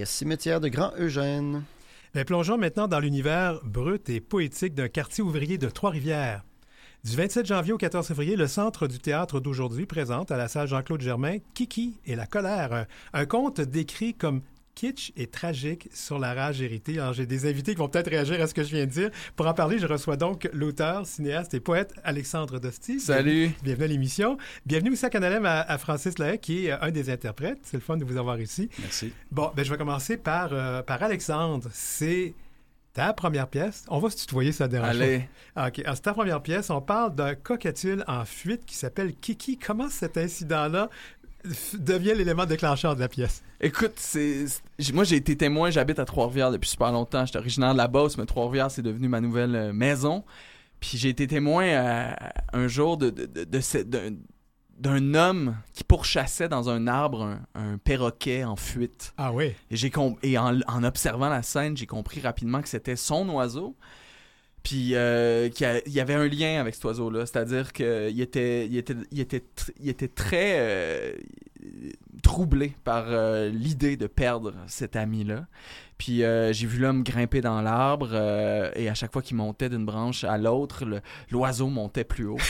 pièce Cimetière de Grand-Eugène. Mais plongeons maintenant dans l'univers brut et poétique d'un quartier ouvrier de Trois-Rivières. Du vingt-sept janvier au quatorze février, le Centre du théâtre d'aujourd'hui présente à la salle Jean-Claude Germain Kiki et la colère, un, un conte décrit comme kitsch et tragique sur la rage héritée. Alors, j'ai des invités qui vont peut-être réagir à ce que je viens de dire. Pour en parler, je reçois donc l'auteur, cinéaste et poète Alexandre Dosti. Salut! Bienvenue, bienvenue à l'émission. Bienvenue aussi à Canalem à, à Francis Lahey, qui est un des interprètes. C'est le fun de vous avoir ici. Merci. Bon, ben, je vais commencer par, euh, par Alexandre. C'est ta première pièce. On va se tutoyer, ça dérange. Allez. Ah, OK. Alors, c'est ta première pièce. On parle d'un coquetule en fuite qui s'appelle Kiki. Comment cet incident-là devient l'élément déclencheur de la pièce? Écoute, c'est, c'est moi j'ai été témoin, j'habite à Trois-Rivières depuis super longtemps. J'étais originaire de la Beauce, mais Trois-Rivières c'est devenu ma nouvelle euh, maison. Puis j'ai été témoin euh, un jour de, de, de, de, de, d'un, d'un homme qui pourchassait dans un arbre un, un perroquet en fuite. Ah oui? Et, j'ai comp- et en, en observant la scène, j'ai compris rapidement que c'était son oiseau. Puis euh, qu'il y, a, il y avait un lien avec cet oiseau-là, c'est-à-dire qu'il était, il était, il était, tr- il était très euh, troublé par euh, l'idée de perdre cet ami-là. Puis euh, j'ai vu l'homme grimper dans l'arbre euh, et à chaque fois qu'il montait d'une branche à l'autre, le, l'oiseau montait plus haut.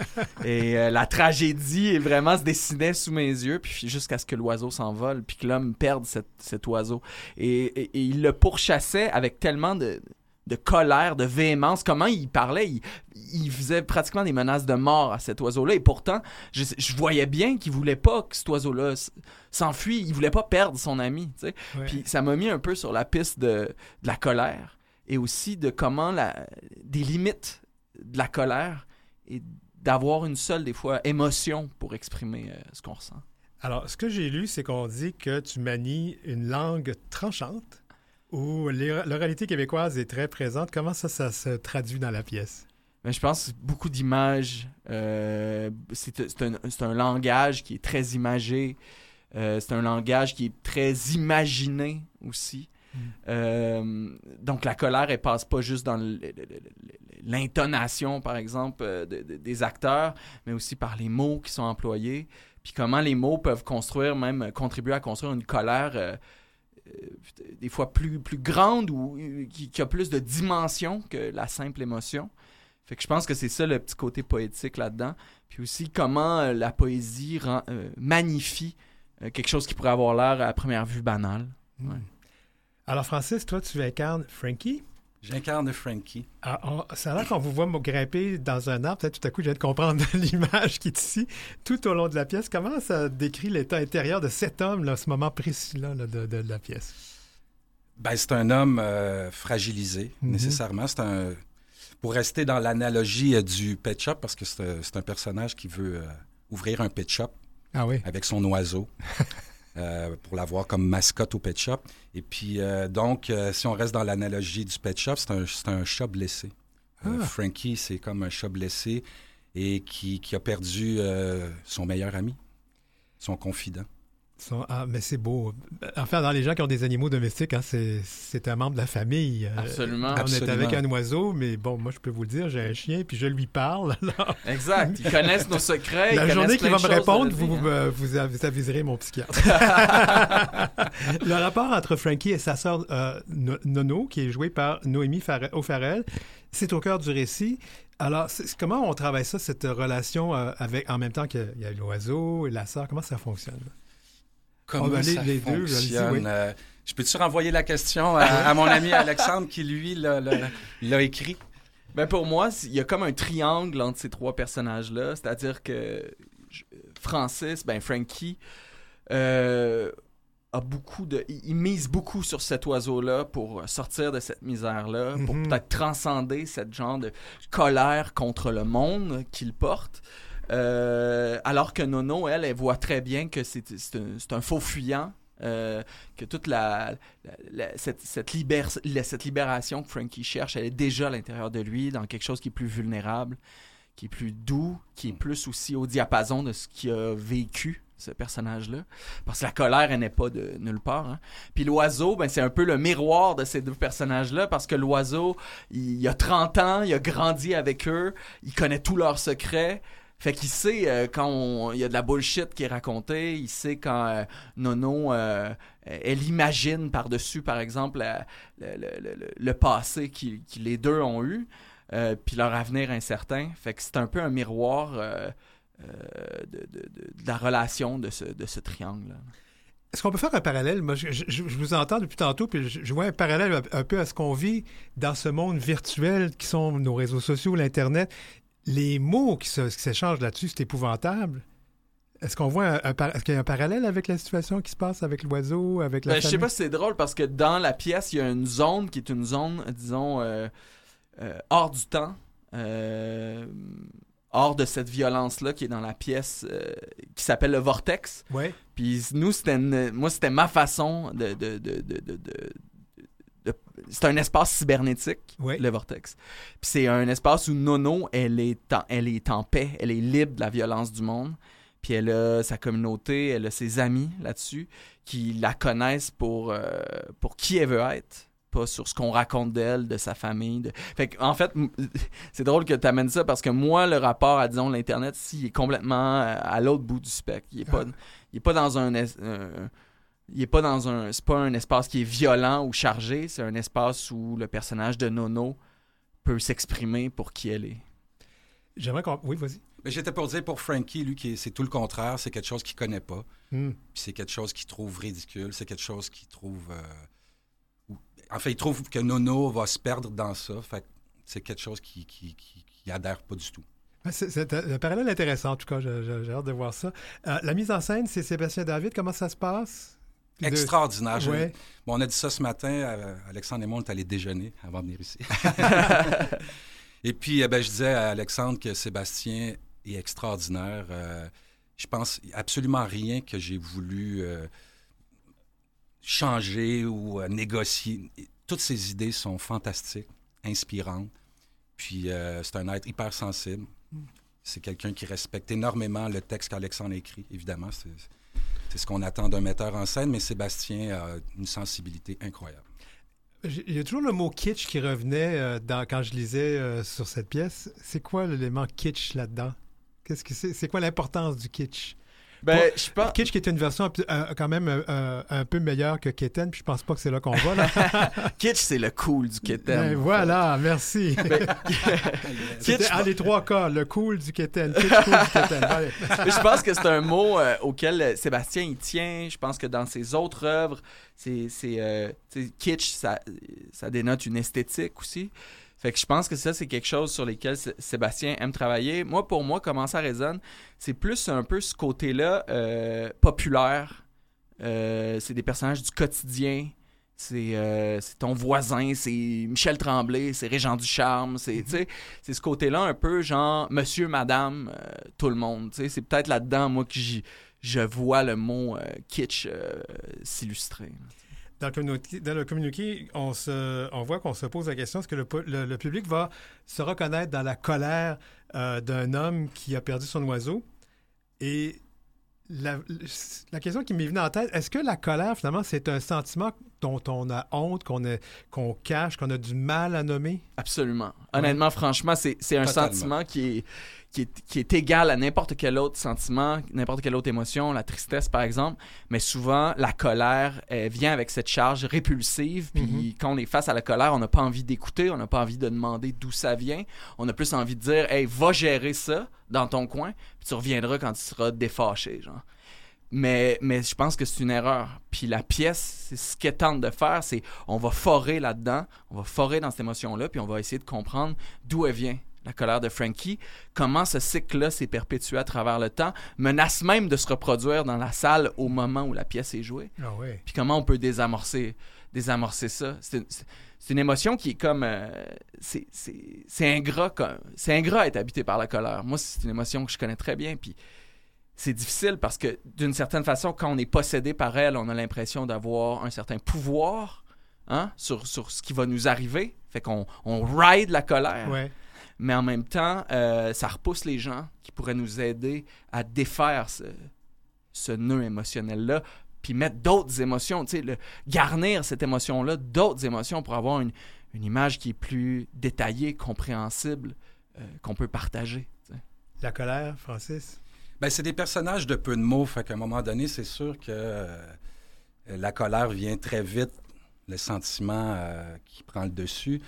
Et euh, la tragédie vraiment se dessinait sous mes yeux, puis jusqu'à ce que l'oiseau s'envole, puis que l'homme perde cet, cet oiseau. Et, et, et il le pourchassait avec tellement de... de colère, de véhémence. Comment il parlait, il, il faisait pratiquement des menaces de mort à cet oiseau-là. Et pourtant, je, je voyais bien qu'il voulait pas que cet oiseau-là s'enfuit. Il voulait pas perdre son ami. Tu sais. Ouais. Puis ça m'a mis un peu sur la piste de, de la colère et aussi de comment la, des limites de la colère et d'avoir une seule, des fois, émotion pour exprimer euh, ce qu'on ressent. Alors, ce que j'ai lu, c'est qu'on dit que tu manies une langue tranchante où l'oralité québécoise est très présente. Comment ça, ça se traduit dans la pièce? Ben, je pense beaucoup d'images. Euh, c'est, c'est, un, c'est un langage qui est très imagé. Euh, c'est un langage qui est très imaginé aussi. Mm. Euh, donc, la colère, elle passe pas juste dans le, le, le, l'intonation, par exemple, de, de, des acteurs, mais aussi par les mots qui sont employés. Puis comment les mots peuvent construire, même contribuer à construire une colère euh, des fois plus, plus grande ou qui, qui a plus de dimension que la simple émotion. Fait que je pense que c'est ça le petit côté poétique là-dedans. Puis aussi comment euh, la poésie rend, euh, magnifie euh, quelque chose qui pourrait avoir l'air à première vue banal. Mmh. Ouais. Alors Francis, toi tu incarnes Frankie. J'incarne Frankie. Ah, on, ça a l'air qu'on vous voit grimper dans un arbre. Peut-être tout à coup, je viens de comprendre l'image qui est ici, tout au long de la pièce. Comment ça décrit l'état intérieur de cet homme, là, ce moment précis-là là, de, de, de la pièce? Ben, c'est un homme euh, fragilisé, mm-hmm. nécessairement. C'est un... Pour rester dans l'analogie euh, du pet shop, parce que c'est, euh, c'est un personnage qui veut euh, ouvrir un pet shop ah oui. avec son oiseau. Euh, pour l'avoir comme mascotte au pet shop. Et puis, euh, donc, euh, si on reste dans l'analogie du pet shop, c'est un, c'est un chat blessé. Ah. Euh, Frankie, c'est comme un chat blessé et qui, qui a perdu euh, son meilleur ami, son confident. Son, ah, mais c'est beau. Enfin, dans les gens qui ont des animaux domestiques, hein, c'est, c'est un membre de la famille. Absolument. On Absolument. est avec un oiseau, mais bon, moi, je peux vous le dire, j'ai un chien, puis je lui parle. Alors... Exact. Ils connaissent nos secrets. La ils journée qu'il va me répondre, vie, vous, hein. vous, vous, vous aviserez mon psychiatre. Le rapport entre Frankie et sa sœur euh, Nono, qui est jouée par Noémie Farrell, O'Farrell, c'est au cœur du récit. Alors, c'est, comment on travaille ça, cette relation euh, avec, en même temps qu'il y a l'oiseau et la sœur? Comment ça fonctionne? Comment oh, ben, ça les, les fonctionne? Deux, je, euh, je peux-tu renvoyer la question à, à mon ami Alexandre qui, lui, l'a, l'a, l'a écrit? Ben pour moi, il y a comme un triangle entre ces trois personnages-là. C'est-à-dire que Francis, ben Frankie, euh, a beaucoup de... Il mise beaucoup sur cet oiseau-là pour sortir de cette misère-là, mm-hmm. pour peut-être transcender cette genre de colère contre le monde qu'il porte. Euh, alors que Nono, elle, elle voit très bien que c'est, c'est, un, c'est un faux fuyant, euh, que toute la, la, la cette, cette, libère, la, cette libération que Frankie cherche, elle est déjà à l'intérieur de lui, dans quelque chose qui est plus vulnérable, qui est plus doux, qui est plus aussi au diapason de ce qu'il a vécu, ce personnage-là. Parce que la colère, elle n'est pas de nulle part. Hein. Puis l'oiseau, ben, c'est un peu le miroir de ces deux personnages-là, parce que l'oiseau, il, il a trente ans, il a grandi avec eux, il connaît tous leurs secrets. Fait qu'il sait euh, quand il y a de la bullshit qui est racontée, il sait quand euh, Nono, euh, elle imagine par-dessus, par exemple, la, le, le, le, le passé qu'ils, qu'ils les deux ont eu, euh, puis leur avenir incertain. Fait que c'est un peu un miroir euh, euh, de, de, de, de la relation de ce, de ce triangle-là. Est-ce qu'on peut faire un parallèle? Moi, je, je, je vous entends depuis tantôt, puis je, je vois un parallèle un, un peu à ce qu'on vit dans ce monde virtuel qui sont nos réseaux sociaux, l'Internet. Les mots qui, se, qui s'échangent là-dessus, c'est épouvantable. Est-ce qu'on voit un, un, est-ce qu'il y a un parallèle avec la situation qui se passe avec l'oiseau, avec la ben, famille? Je sais pas si c'est drôle parce que dans la pièce, il y a une zone qui est une zone, disons, euh, euh, hors du temps, euh, hors de cette violence-là qui est dans la pièce, euh, qui s'appelle le vortex. Ouais. Puis nous, c'était une, moi, c'était ma façon de... de, de, de, de, de De, c'est un espace cybernétique, oui. le vortex. Puis c'est un espace où Nono, elle est, en, elle est en paix, elle est libre de la violence du monde. Puis elle a sa communauté, elle a ses amis là-dessus qui la connaissent pour, euh, pour qui elle veut être, pas sur ce qu'on raconte d'elle, de sa famille. De... Fait que, en fait, c'est drôle que tu amènes ça parce que moi, le rapport à, disons, l'Internet, ici, il est complètement à l'autre bout du spectre. Il est pas, ah. il est pas dans un... un Il est pas dans un... C'est pas un espace qui est violent ou chargé, c'est un espace où le personnage de Nono peut s'exprimer pour qui elle est. J'aimerais qu'on... Oui, vas-y. Mais j'étais pour dire, pour Frankie, lui, qui est, c'est tout le contraire, c'est quelque chose qu'il connaît pas. Mm. Puis c'est quelque chose qu'il trouve ridicule, c'est quelque chose qu'il trouve... Euh, où, en fait, il trouve que Nono va se perdre dans ça, fait que c'est quelque chose qui, qui, qui, qui adhère pas du tout. C'est, c'est un parallèle intéressant, en tout cas, j'ai, j'ai hâte de voir ça. Euh, la mise en scène, c'est Sébastien David, comment ça se passe? De... Extraordinaire. Je... Ouais. Bon, on a dit ça ce matin. Euh, Alexandre et moi, on est allés déjeuner avant de venir ici. Et puis, euh, ben, je disais à Alexandre que Sébastien est extraordinaire. Euh, je pense absolument rien que j'ai voulu euh, changer ou euh, négocier. Toutes ses idées sont fantastiques, inspirantes. Puis, euh, c'est un être hyper sensible. C'est quelqu'un qui respecte énormément le texte qu'Alexandre a écrit, évidemment. C'est... C'est ce qu'on attend d'un metteur en scène, mais Sébastien a une sensibilité incroyable. Il y a toujours le mot kitsch qui revenait euh, dans, quand je lisais euh, sur cette pièce. C'est quoi l'élément kitsch là-dedans? Qu'est-ce que c'est? C'est quoi l'importance du kitsch? Ben, Bon, je pense... Kitsch qui est une version euh, quand même euh, un peu meilleure que Keten, puis je pense pas que c'est là qu'on va. Là. Kitsch, c'est le cool du Keten. Ben, voilà, fait. Merci. Ben, C'était en les trois cas, le cool du Keten. Kitsch, cool du Keten. Allez. Je pense que c'est un mot euh, auquel Sébastien il tient. Je pense que dans ses autres œuvres, c'est, c'est, euh, kitsch, ça, ça dénote une esthétique aussi. Fait que je pense que ça, c'est quelque chose sur lequel S- Sébastien aime travailler. Moi, pour moi, comment ça résonne, c'est plus un peu ce côté-là euh, populaire. Euh, c'est des personnages du quotidien. C'est, euh, c'est ton voisin, c'est Michel Tremblay, c'est Régent Ducharme. C'est, mm-hmm. c'est ce côté-là un peu genre monsieur, madame, euh, tout le monde. T'sais. C'est peut-être là-dedans, moi, que j'y, je vois le mot euh, kitsch euh, s'illustrer. Dans le communiqué, dans le communiqué on, se, on voit qu'on se pose la question, est-ce que le, le, le public va se reconnaître dans la colère euh, d'un homme qui a perdu son oiseau? Et la, la question qui m'est venue en tête, est-ce que la colère, finalement, c'est un sentiment dont on a honte, qu'on, a, qu'on cache, qu'on a du mal à nommer? Absolument. Honnêtement, ouais. franchement, c'est, c'est un Totalement. sentiment qui est... Qui est, qui est égal à n'importe quel autre sentiment, n'importe quelle autre émotion, la tristesse par exemple, mais souvent la colère elle vient avec cette charge répulsive, puis mm-hmm. quand on est face à la colère, on n'a pas envie d'écouter, on n'a pas envie de demander d'où ça vient, on a plus envie de dire « Hey, va gérer ça dans ton coin, puis tu reviendras quand tu seras défâché. » genre. Mais, mais je pense que c'est une erreur. Puis la pièce, c'est ce qu'elle tente de faire, c'est on va forer là-dedans, on va forer dans cette émotion-là, puis on va essayer de comprendre d'où elle vient. La colère de Frankie, comment ce cycle-là s'est perpétué à travers le temps, menace même de se reproduire dans la salle au moment où la pièce est jouée. Ah ouais. Puis comment on peut désamorcer, désamorcer ça. C'est une, c'est une émotion qui est comme... Euh, c'est, c'est, c'est, ingrat, comme, c'est ingrat être habité par la colère. Moi, c'est une émotion que je connais très bien, puis c'est difficile parce que, d'une certaine façon, quand on est possédé par elle, on a l'impression d'avoir un certain pouvoir hein, sur, sur ce qui va nous arriver. Fait qu'on on ride la colère. Ouais. Mais en même temps, euh, ça repousse les gens qui pourraient nous aider à défaire ce, ce nœud émotionnel-là, puis mettre d'autres émotions, tu sais, le, garnir cette émotion-là d'autres émotions pour avoir une, une image qui est plus détaillée, compréhensible, euh, qu'on peut partager. T'sais. La colère, Francis? Ben, c'est des personnages de peu de mots. Fait qu'à un moment donné, c'est sûr que euh, la colère vient très vite, le sentiment euh, qui prend le dessus.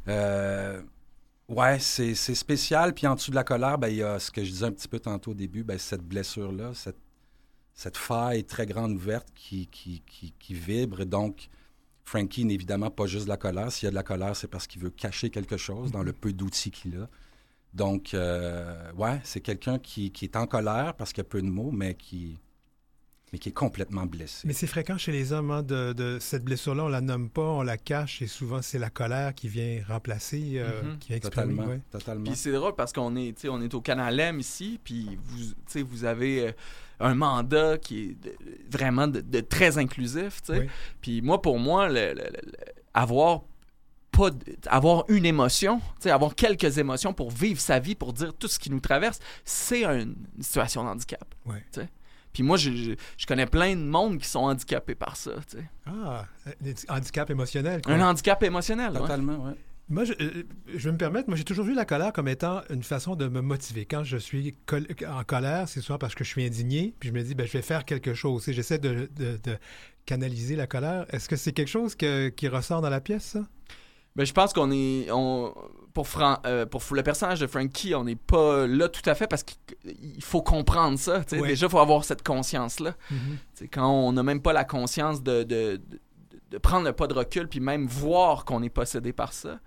Euh, ouais, c'est, c'est spécial. Puis en dessous de la colère, ben, il y a ce que je disais un petit peu tantôt au début, ben, cette blessure-là, cette, cette faille très grande ouverte qui, qui, qui, qui vibre. Donc, Frankie n'est évidemment pas juste de la colère. S'il y a de la colère, c'est parce qu'il veut cacher quelque chose dans le peu d'outils qu'il a. Donc, euh, ouais, c'est quelqu'un qui, qui est en colère parce qu'il y a peu de mots, mais qui, mais qui est complètement blessé. Mais c'est fréquent chez les hommes, hein, de, de cette blessure-là, on la nomme pas, on la cache, et souvent c'est la colère qui vient remplacer, euh, mm-hmm. qui vient exprimer. Totalement, ouais. totalement. Puis c'est drôle parce qu'on est, on est au Canal M ici, puis vous, vous avez euh, un mandat qui est de, vraiment de, de très inclusif, tu sais. Oui. Puis moi, pour moi, le, le, le, avoir pas avoir une émotion, avoir quelques émotions pour vivre sa vie, pour dire tout ce qui nous traverse, c'est une situation de handicap. Ouais. Puis moi, je, je, je connais plein de monde qui sont handicapés par ça. T'sais. Ah, un handicap émotionnel. Quoi. Un handicap émotionnel, totalement, oui. Ouais. Moi, je, je vais me permettre, moi, j'ai toujours vu la colère comme étant une façon de me motiver. Quand je suis col- en colère, c'est souvent parce que je suis indigné, puis je me dis, ben, je vais faire quelque chose. Et j'essaie de, de, de canaliser la colère. Est-ce que c'est quelque chose que, qui ressort dans la pièce, ça? Ben, je pense qu'on est... On, pour, Fran, euh, pour le personnage de Frankie, on n'est pas là tout à fait parce qu'il faut comprendre ça. Ouais. Déjà, il faut avoir cette conscience-là. Mm-hmm. Quand on n'a même pas la conscience de, de, de, de prendre le pas de recul puis même voir qu'on est possédé par ça,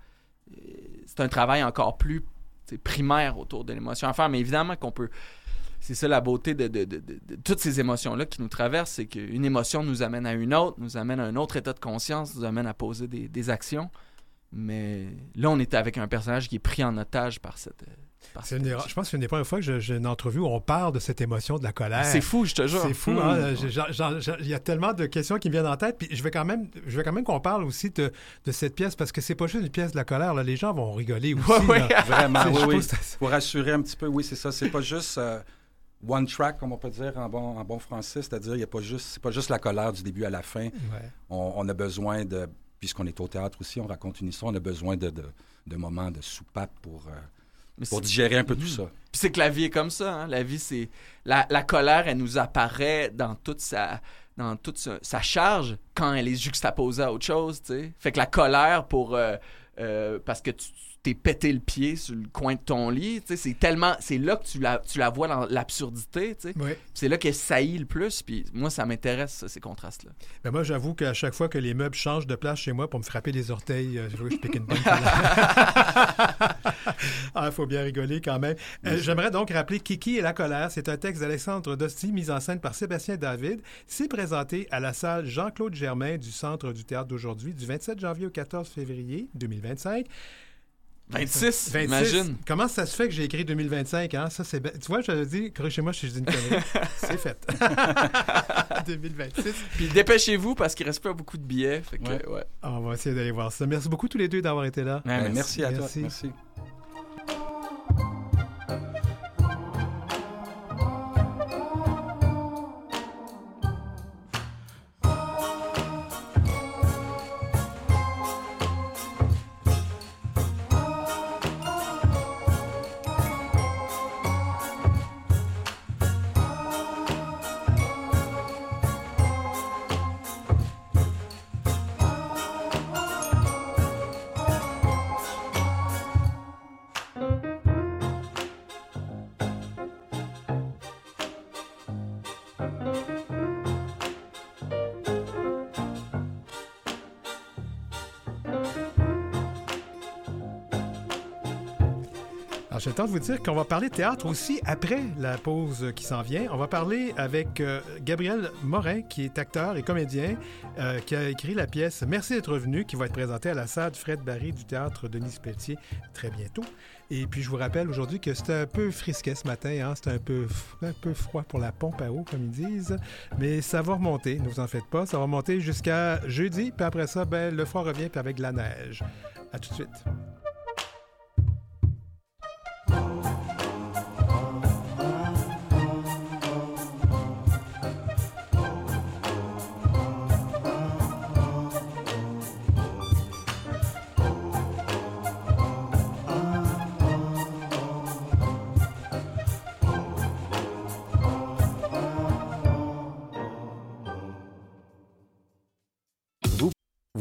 c'est un travail encore plus primaire autour de l'émotion à faire. Mais évidemment qu'on peut... C'est ça la beauté de, de, de, de, de toutes ces émotions-là qui nous traversent, c'est qu'une émotion nous amène à une autre, nous amène à un autre état de conscience, nous amène à poser des, des actions. Mais là, on est avec un personnage qui est pris en otage par cette... Par c'est cette une des, je pense que c'est une des premières fois que j'ai, j'ai une entrevue où on parle de cette émotion de la colère. C'est fou, je te jure. C'est fou. Mmh. Hein? Il y a tellement de questions qui me viennent en tête. Puis je veux quand même, je veux quand même qu'on parle aussi de, de cette pièce parce que c'est pas juste une pièce de la colère. Là. Les gens vont rigoler aussi. Oui, oui. Vraiment, oui, oui. Pour rassurer un petit peu, oui, c'est ça. C'est pas juste... Euh... one track, comme on peut dire en bon, en bon français, c'est-à-dire il y a pas juste, c'est pas juste la colère du début à la fin. Ouais. On, on a besoin de, puisqu'on est au théâtre aussi, on raconte une histoire, on a besoin de, de, de moments de soupape pour, euh, pour digérer un peu mmh. tout ça. Puis c'est que la vie est comme ça. Hein? La vie, c'est... La, la colère, elle nous apparaît dans toute sa... dans toute sa, sa charge quand elle est juxtaposée à autre chose, tu sais. Fait que la colère pour... Euh, euh, parce que tu t'es pété le pied sur le coin de ton lit, tu sais, c'est tellement... C'est là que tu la, tu la vois dans l'absurdité, tu sais. Oui. C'est là qu'elle saillit le plus, puis moi, ça m'intéresse, ça, ces contrastes-là. Ben moi, j'avoue qu'à chaque fois que les meubles changent de place chez moi pour me frapper les orteils, euh, je pique une bonne Ah, il faut bien rigoler quand même. Euh, j'aimerais donc rappeler Kiki et la colère. C'est un texte d'Alexandre Dosti, mis en scène par Sébastien David. C'est présenté à la salle Jean-Claude Germain du Centre du Théâtre d'aujourd'hui, du vingt-sept janvier au quatorze février deux mille vingt-cinq. vingt-six, vingt-six, imagine. Comment ça se fait que j'ai écrit deux mille vingt-cinq? Hein? Ça, c'est ben... Tu vois, je te dis, corrigez-moi si je dis une connerie. C'est fait. deux mille vingt-six. Puis dépêchez-vous parce qu'il ne reste pas beaucoup de billets. Fait que, ouais. Ouais. On va essayer d'aller voir ça. Merci beaucoup tous les deux d'avoir été là. Ouais, merci. merci à merci. toi. Merci. Alors, j'ai le temps de vous dire qu'on va parler théâtre aussi après la pause qui s'en vient. On va parler avec euh, Gabriel Morin, qui est acteur et comédien, euh, qui a écrit la pièce « Merci d'être venu », qui va être présentée à la salle Fred Barry du théâtre Denis Pelletier très bientôt. Et puis, je vous rappelle aujourd'hui que c'était un peu frisquet ce matin. Hein? C'était un peu, un peu froid pour la pompe à eau, comme ils disent. Mais ça va remonter, ne vous en faites pas. Ça va remonter jusqu'à jeudi. Puis après ça, ben, le froid revient puis avec de la neige. À tout de suite.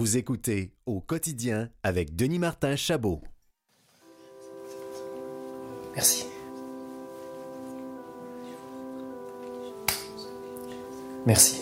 Vous écoutez Au quotidien avec Denis Martin Chabot. Merci. Merci.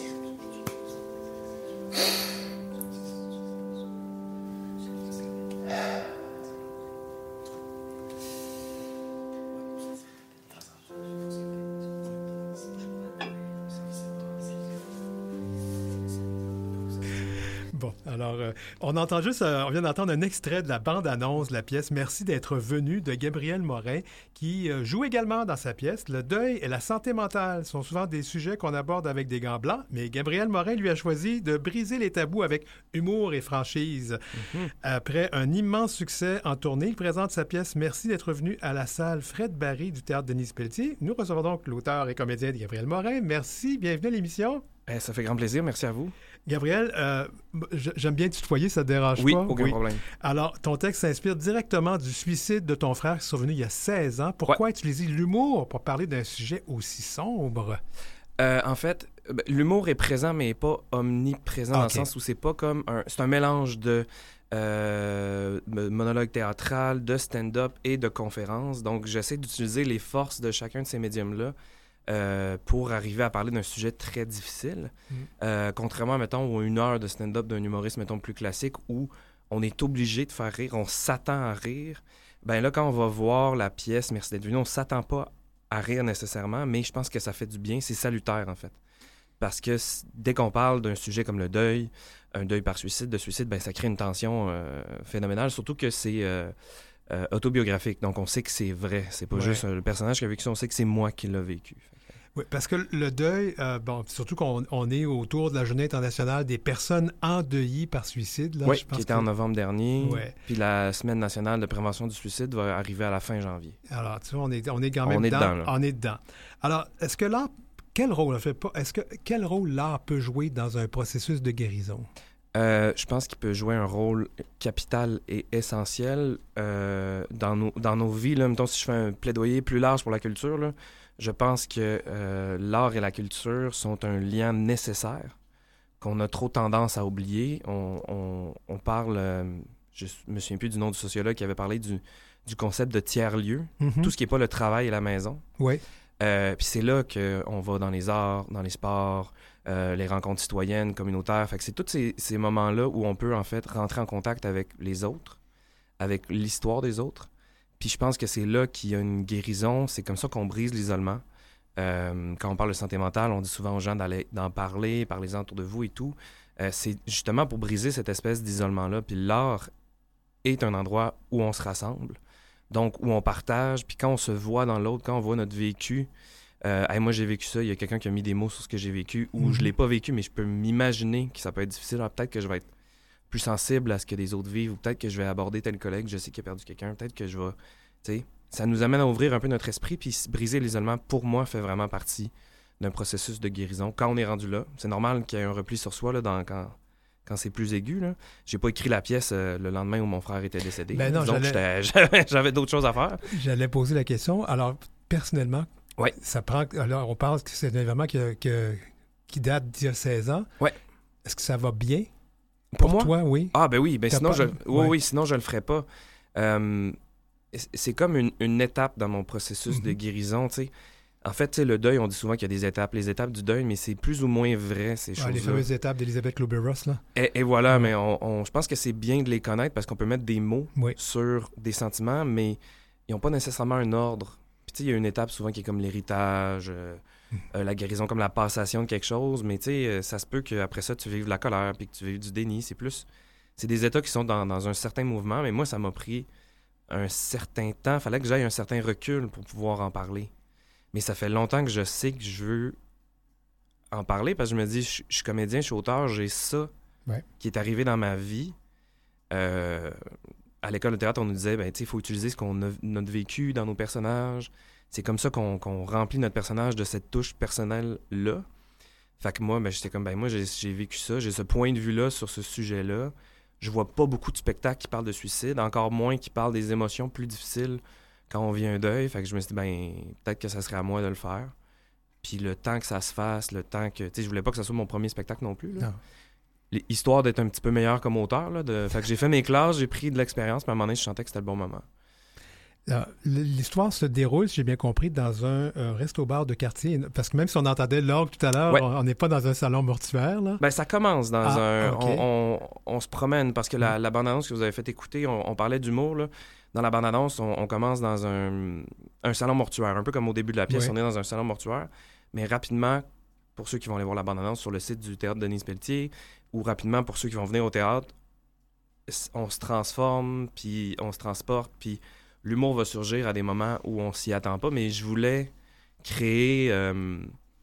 Bon, alors, euh, on entend juste, euh, on vient d'entendre un extrait de la bande-annonce de la pièce « Merci d'être venu » de Gabriel Morin, qui euh, joue également dans sa pièce. Le deuil et la santé mentale sont souvent des sujets qu'on aborde avec des gants blancs, mais Gabriel Morin, lui, a choisi de briser les tabous avec humour et franchise. Mm-hmm. Après un immense succès en tournée, il présente sa pièce « Merci d'être venu » à la salle Fred Barry du Théâtre Denise Pelletier. Nous recevons donc l'auteur et comédien Gabriel Morin. Merci, bienvenue à l'émission. Eh, ça fait grand plaisir, merci à vous. Gabriel, euh, j'aime bien tutoyer, ça te dérange oui, pas? Aucun oui, aucun problème. Alors, ton texte s'inspire directement du suicide de ton frère qui est survenu il y a seize ans. Pourquoi ouais. utiliser l'humour pour parler d'un sujet aussi sombre? Euh, en fait, l'humour est présent, mais pas omniprésent, okay. Dans le sens où c'est pas comme un... C'est un mélange de euh, monologue théâtral, de stand-up et de conférence. Donc, j'essaie d'utiliser les forces de chacun de ces médiums-là Euh, pour arriver à parler d'un sujet très difficile. Mm. Euh, contrairement, mettons, à une heure de stand-up d'un humoriste, mettons, plus classique, où on est obligé de faire rire, on s'attend à rire. Ben là, quand on va voir la pièce « Merci d'être venu », on s'attend pas à rire nécessairement, mais je pense que ça fait du bien, c'est salutaire, en fait. Parce que dès qu'on parle d'un sujet comme le deuil, un deuil par suicide, de suicide, ben ça crée une tension euh, phénoménale, surtout que c'est... Euh, Euh, autobiographique. Donc, on sait que c'est vrai. C'est pas ouais. juste euh, le personnage qui a vécu ça. On sait que c'est moi qui l'ai vécu. Oui, parce que le deuil, euh, bon, surtout qu'on on est autour de la Journée internationale des personnes endeuillées par suicide. Là, oui, je pense qui était que... en novembre dernier. Ouais. Puis la Semaine nationale de prévention du suicide va arriver à la fin janvier. Alors, tu vois, on est, on est quand même on est dedans. dedans on est dedans. Alors, est-ce que l'art... Quel rôle, fait pas, est-ce que, quel rôle l'art peut jouer dans un processus de guérison? Euh, je pense qu'il peut jouer un rôle capital et essentiel euh, dans, nos, dans nos vies. Là. Mettons, si je fais un plaidoyer plus large pour la culture, là, je pense que euh, l'art et la culture sont un lien nécessaire qu'on a trop tendance à oublier. On, on, on parle, euh, je me souviens plus du nom du sociologue qui avait parlé du, du concept de tiers-lieu, mm-hmm. tout ce qui n'est pas le travail et la maison. Oui. Euh, puis c'est là qu'on va dans les arts, dans les sports, Euh, les rencontres citoyennes, communautaires. Fait que c'est tous ces, ces moments-là où on peut, en fait, rentrer en contact avec les autres, avec l'histoire des autres. Puis je pense que c'est là qu'il y a une guérison. C'est comme ça qu'on brise l'isolement. Euh, quand on parle de santé mentale, on dit souvent aux gens d'aller, d'en parler, parlez-en autour de vous et tout. Euh, c'est justement pour briser cette espèce d'isolement-là. Puis l'art est un endroit où on se rassemble, donc où on partage. Puis quand on se voit dans l'autre, quand on voit notre vécu... Euh, hey, moi, j'ai vécu ça. Il y a quelqu'un qui a mis des mots sur ce que j'ai vécu ou mm-hmm. je l'ai pas vécu, mais je peux m'imaginer que ça peut être difficile. Alors, peut-être que je vais être plus sensible à ce que les autres vivent ou peut-être que je vais aborder tel collègue, je sais qu'il a perdu quelqu'un. Peut-être que je vais... Tu sais, ça nous amène à ouvrir un peu notre esprit puis briser l'isolement, pour moi, fait vraiment partie d'un processus de guérison. Quand on est rendu là, c'est normal qu'il y ait un repli sur soi là, dans, quand, quand c'est plus aigu. Là. J'ai pas écrit la pièce euh, le lendemain où mon frère était décédé. Ben non, donc, j'avais, j'avais d'autres choses à faire. J'allais poser la question. Alors, personnellement, ouais. ça prend. Alors, on pense que c'est un événement qui, que, qui date d'il y a seize ans. Ouais. Est-ce que ça va bien? Pour, Pour moi? toi, oui. Ah, ben oui. Ben sinon, pas... je... ouais. oui, oui, sinon, je le ferais pas. Euh, c'est comme une, une étape dans mon processus mm-hmm. de guérison, tu sais. En fait, tu sais, le deuil, on dit souvent qu'il y a des étapes, les étapes du deuil, mais c'est plus ou moins vrai, ces ouais, choses-là. Les fameuses étapes d'Elisabeth Kübler-Ross, là. Et, et voilà, ouais. mais on, on, je pense que c'est bien de les connaître parce qu'on peut mettre des mots oui. sur des sentiments, mais ils n'ont pas nécessairement un ordre. Puis, tu sais, il y a une étape souvent qui est comme l'héritage, euh, mm. euh, la guérison, comme la passation de quelque chose, mais tu sais, euh, ça se peut qu'après ça, tu vives la colère puis que tu vives du déni. C'est plus... C'est des états qui sont dans, dans un certain mouvement, mais moi, ça m'a pris un certain temps. Il fallait que j'aille un certain recul pour pouvoir en parler. Mais ça fait longtemps que je sais que je veux en parler parce que je me dis, je, je suis comédien, je suis auteur, j'ai ça ouais. qui est arrivé dans ma vie. Euh, à l'école de théâtre, on nous disait, ben, tu sais, il faut utiliser ce qu'on a notre vécu dans nos personnages. C'est comme ça qu'on, qu'on remplit notre personnage de cette touche personnelle-là. Fait que moi, ben, j'étais comme, ben, moi, j'ai, j'ai vécu ça, j'ai ce point de vue-là sur ce sujet-là. Je vois pas beaucoup de spectacles qui parlent de suicide, encore moins qui parlent des émotions plus difficiles quand on vit un deuil. Fait que je me suis dit, ben, peut-être que ça serait à moi de le faire. Puis le temps que ça se fasse, le temps que... Tu sais, je voulais pas que ça soit mon premier spectacle non plus, là. Non. les- histoire d'être un petit peu meilleur comme auteur. Là, de... Fait que j'ai fait mes classes, j'ai pris de l'expérience, puis à un moment donné, je sentais que c'était le bon moment. Alors, l'histoire se déroule, si j'ai bien compris, dans un, un resto-bar de quartier. Parce que même si on entendait l'orgue tout à l'heure, Ouais. on n'est pas dans un salon mortuaire, là. Ben, ça commence dans Ah, un... ok. On, on- on se promène, parce que la, la bande-annonce que vous avez fait écouter, on, on parlait d'humour, là. Dans la bande-annonce, on, on commence dans un, un salon mortuaire, un peu comme au début de la pièce, Ouais. on est dans un salon mortuaire. Mais rapidement, pour ceux qui vont aller voir la bande-annonce sur le site du Théâtre Denise Pelletier, ou rapidement pour ceux qui vont venir au théâtre, s- on se transforme, puis on se transporte, puis l'humour va surgir à des moments où on s'y attend pas. Mais je voulais créer euh,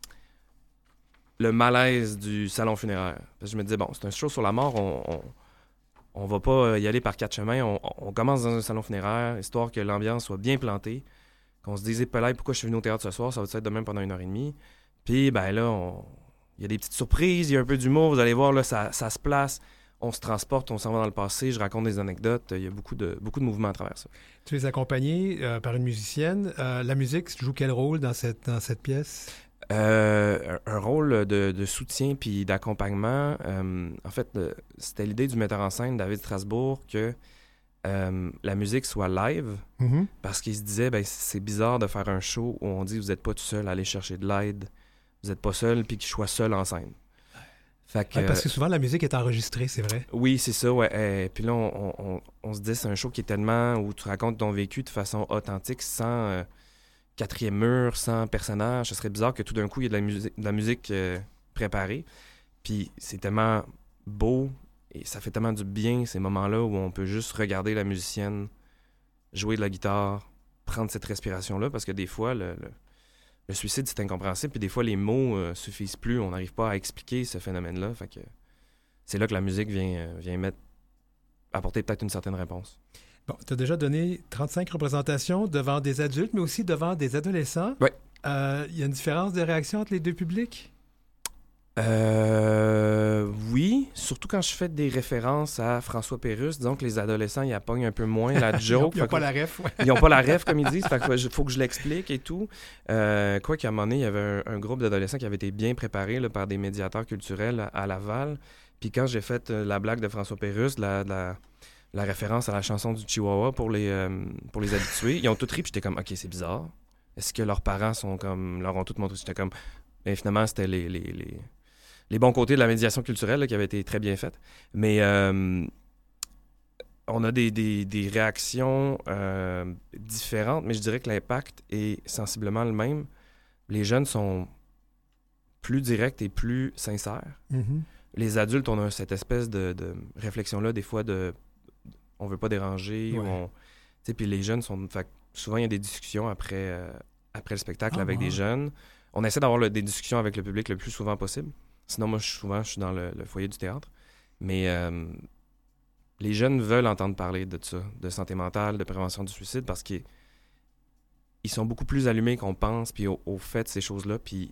le malaise du salon funéraire. Parce que je me disais, bon, c'est un show sur la mort, on, on, on va pas y aller par quatre chemins, on, on commence dans un salon funéraire, histoire que l'ambiance soit bien plantée, qu'on se dise, Pelay, pourquoi je suis venu au théâtre ce soir, ça va être de même pendant une heure et demie. Puis, ben là, on- il y a des petites surprises, il y a un peu d'humour, vous allez voir, là, ça, ça se place, on se transporte, on s'en va dans le passé, je raconte des anecdotes, il y a beaucoup de, beaucoup de mouvements à travers ça. Tu es accompagné euh, par une musicienne. Euh, la musique joue quel rôle dans cette, dans cette pièce? Euh, un, un rôle de, de soutien puis d'accompagnement. Euh, en fait, euh, c'était l'idée du metteur en scène, David Strasbourg, que euh, la musique soit live, Mhm. parce qu'il se disait, ben, c'est bizarre de faire un show où on dit vous n'êtes pas tout seul à aller chercher de l'aide, vous n'êtes pas seul, puis qu'il soit seul en scène. Fait que, Ouais, parce que souvent, la musique est enregistrée, c'est vrai. oui, c'est ça, ouais. Euh, puis là, on, on- on- on se dit, c'est un show qui est tellement où tu racontes ton vécu de façon authentique, sans euh, quatrième mur, sans personnage. Ce serait bizarre que tout d'un coup, il y ait de la musique, de la musique euh, préparée. Puis c'est tellement beau et ça fait tellement du bien, ces moments-là où on peut juste regarder la musicienne jouer de la guitare, prendre cette respiration-là, parce que des fois, le, le- le suicide, c'est incompréhensible, puis des fois, les mots euh, suffisent plus, on n'arrive pas à expliquer ce phénomène-là. Fait que c'est là que la musique vient, euh, vient mettre, apporter peut-être une certaine réponse. Bon, tu as déjà donné trente-cinq représentations devant des adultes, mais aussi devant des adolescents. Oui. Euh, Il y a une différence de réaction entre les deux publics? Euh, oui, surtout quand je fais des références à François Pérusse, disons que les adolescents, ils appognent un peu moins la joke. Ils n'ont Fait pas que- la ref. Ouais. Ils n'ont pas la ref, comme ils disent. Fait que il faut que je l'explique et tout. Euh, quoi qu'à un moment donné, il y avait un, un groupe d'adolescents qui avait été bien préparé là, par des médiateurs culturels à, à Laval. Puis quand j'ai fait euh, la blague de François Pérusse, la, la, la référence à la chanson du Chihuahua pour les, euh, pour les habitués, ils ont tout ri. Puis j'étais comme, OK, c'est bizarre. Est-ce que leurs parents sont comme, leur ont tout montré? J'étais comme, mais finalement, c'était les... les, les les bons côtés de la médiation culturelle là, qui avaient été très bien faites. Mais euh, on a des, des, des réactions euh, différentes, mais je dirais que l'impact est sensiblement le même. Les jeunes sont plus directs et plus sincères. Mhm. Les adultes, on a cette espèce de, de réflexion-là, des fois, de on veut pas déranger. Ouais. Ou on, tu sais, puis les jeunes sont... Fait, que souvent, il y a des discussions après, euh, après le spectacle Ah, avec ouais. des jeunes. On essaie d'avoir le- des discussions avec le public le plus souvent possible. Sinon, moi, je, souvent, je suis dans le, le foyer du théâtre. Mais euh, les jeunes veulent entendre parler de ça, de santé mentale, de prévention du suicide, parce qu'ils ils sont beaucoup plus allumés qu'on pense, puis au, au fait de ces choses-là. Puis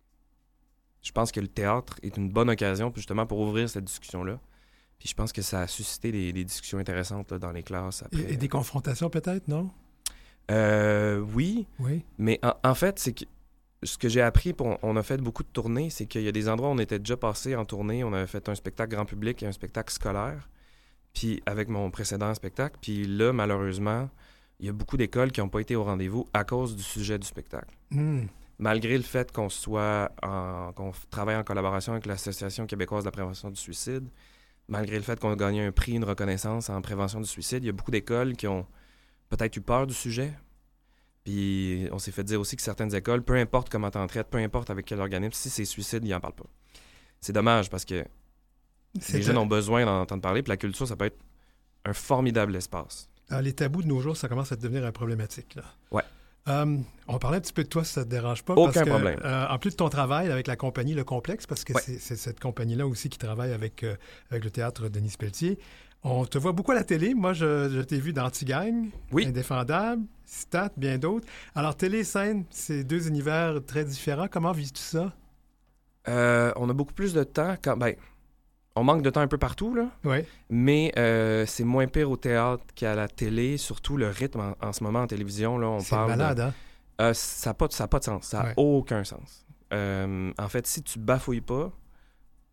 je pense que le théâtre est une bonne occasion, puis justement, pour ouvrir cette discussion-là. Puis je pense que ça a suscité des, des discussions intéressantes là, dans les classes. Après. Et, et des confrontations peut-être, non? Euh, oui, Oui. mais en, en fait, c'est que ce que j'ai appris, puis on, on a fait beaucoup de tournées, c'est qu'il y a des endroits où on était déjà passé en tournée. On avait fait un spectacle grand public et un spectacle scolaire, puis avec mon précédent spectacle. Puis là, malheureusement, il y a beaucoup d'écoles qui n'ont pas été au rendez-vous à cause du sujet du spectacle. Mm. Malgré le fait qu'on soit en, qu'on f- travaille en collaboration avec l'Association québécoise de la prévention du suicide, malgré le fait qu'on a gagné un prix, une reconnaissance en prévention du suicide, il y a beaucoup d'écoles qui ont peut-être eu peur du sujet. Puis on s'est fait dire aussi que certaines écoles, peu importe comment t'en traites, peu importe avec quel organisme, si c'est suicide, ils n'en parlent pas. C'est dommage parce que C'est les jeunes de- ont besoin d'en entendre parler, puis la culture, ça peut être un formidable espace. Alors, les tabous de nos jours, ça commence à devenir un problématique. Là. Ouais. Euh, on va parler un petit peu de toi, si ça ne te dérange pas. Aucun parce que, problème. euh, en plus de ton travail avec la compagnie Le Complexe, parce que Ouais. c'est, c'est cette compagnie-là aussi qui travaille avec, euh, avec le théâtre Denise Pelletier, on te voit beaucoup à la télé. Moi, je, je t'ai vu dans Anti-Gang, Oui. Indéfendable, Stat, bien d'autres. Alors, télé et scène, c'est deux univers très différents. Comment vis-tu ça? Euh, on a beaucoup plus de temps quand... Ben, on manque de temps un peu partout, là. Oui. Mais euh, c'est moins pire au théâtre qu'à la télé, surtout le rythme en, en ce moment en télévision. Là, on C'est parle de- malade, hein? Euh, ça n'a pas, ça a pas de sens. Ça n'a Ouais. aucun sens. Euh, en fait, si tu bafouilles pas,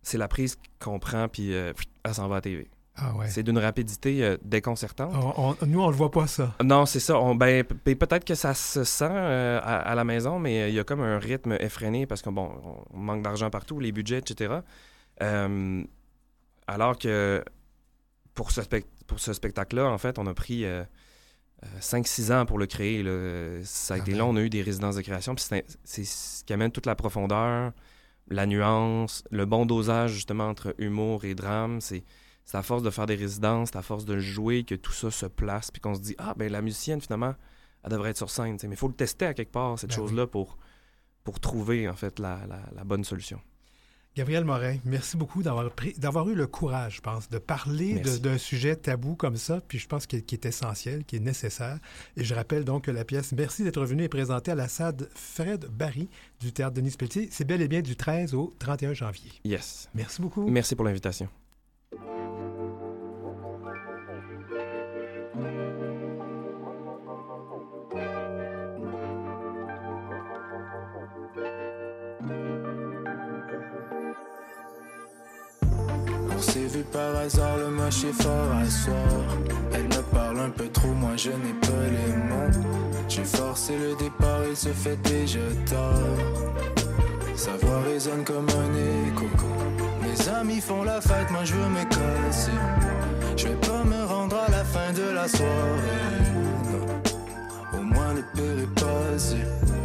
c'est la prise qu'on prend, puis euh, elle s'en va à T V. Ah ouais. C'est d'une rapidité euh, déconcertante. On, on, nous, on le voit pas, ça. Non, c'est ça. On, ben, p- peut-être que ça se sent euh, à, à la maison, mais il y a comme un rythme effréné parce que, bon, on manque d'argent partout, les budgets, et cetera. Euh, alors que pour ce, spect- pour ce spectacle-là, en fait, on a pris euh, euh, cinq six ans pour le créer. Là. Ça a ah été ben. long. On a eu des résidences de création. Puis c'est, c'est ce qui amène toute la profondeur, la nuance, le bon dosage, justement, entre humour et drame. C'est... C'est à force de faire des résidences, c'est à force de jouer que tout ça se place, puis qu'on se dit « Ah, ben la musicienne, finalement, elle devrait être sur scène. » Mais il faut le tester à quelque part, cette ben chose-là, oui. pour, pour trouver, en fait, la, la, la bonne solution. Gabriel Morin, merci beaucoup d'avoir, pris, d'avoir eu le courage, je pense, de parler de, d'un sujet tabou comme ça, puis je pense qu'il est essentiel, qui est nécessaire. Et je rappelle donc que la pièce « Merci d'être venu » est présentée à la salle Fred Barry du Théâtre Denis Pelletier. C'est bel et bien du treize au trente et un janvier. Yes. Merci beaucoup. Merci pour l'invitation. On s'est vu par hasard, le moche est fort à soir. Elle me parle un peu trop, moi je n'ai pas les mots. J'ai forcé le départ, il se fait déjà tard. Sa voix résonne comme un écho. Mes amis font la fête, moi je veux me casser. Je vais pas me rendre à la fin de la soirée. Non, au moins le pire est passé.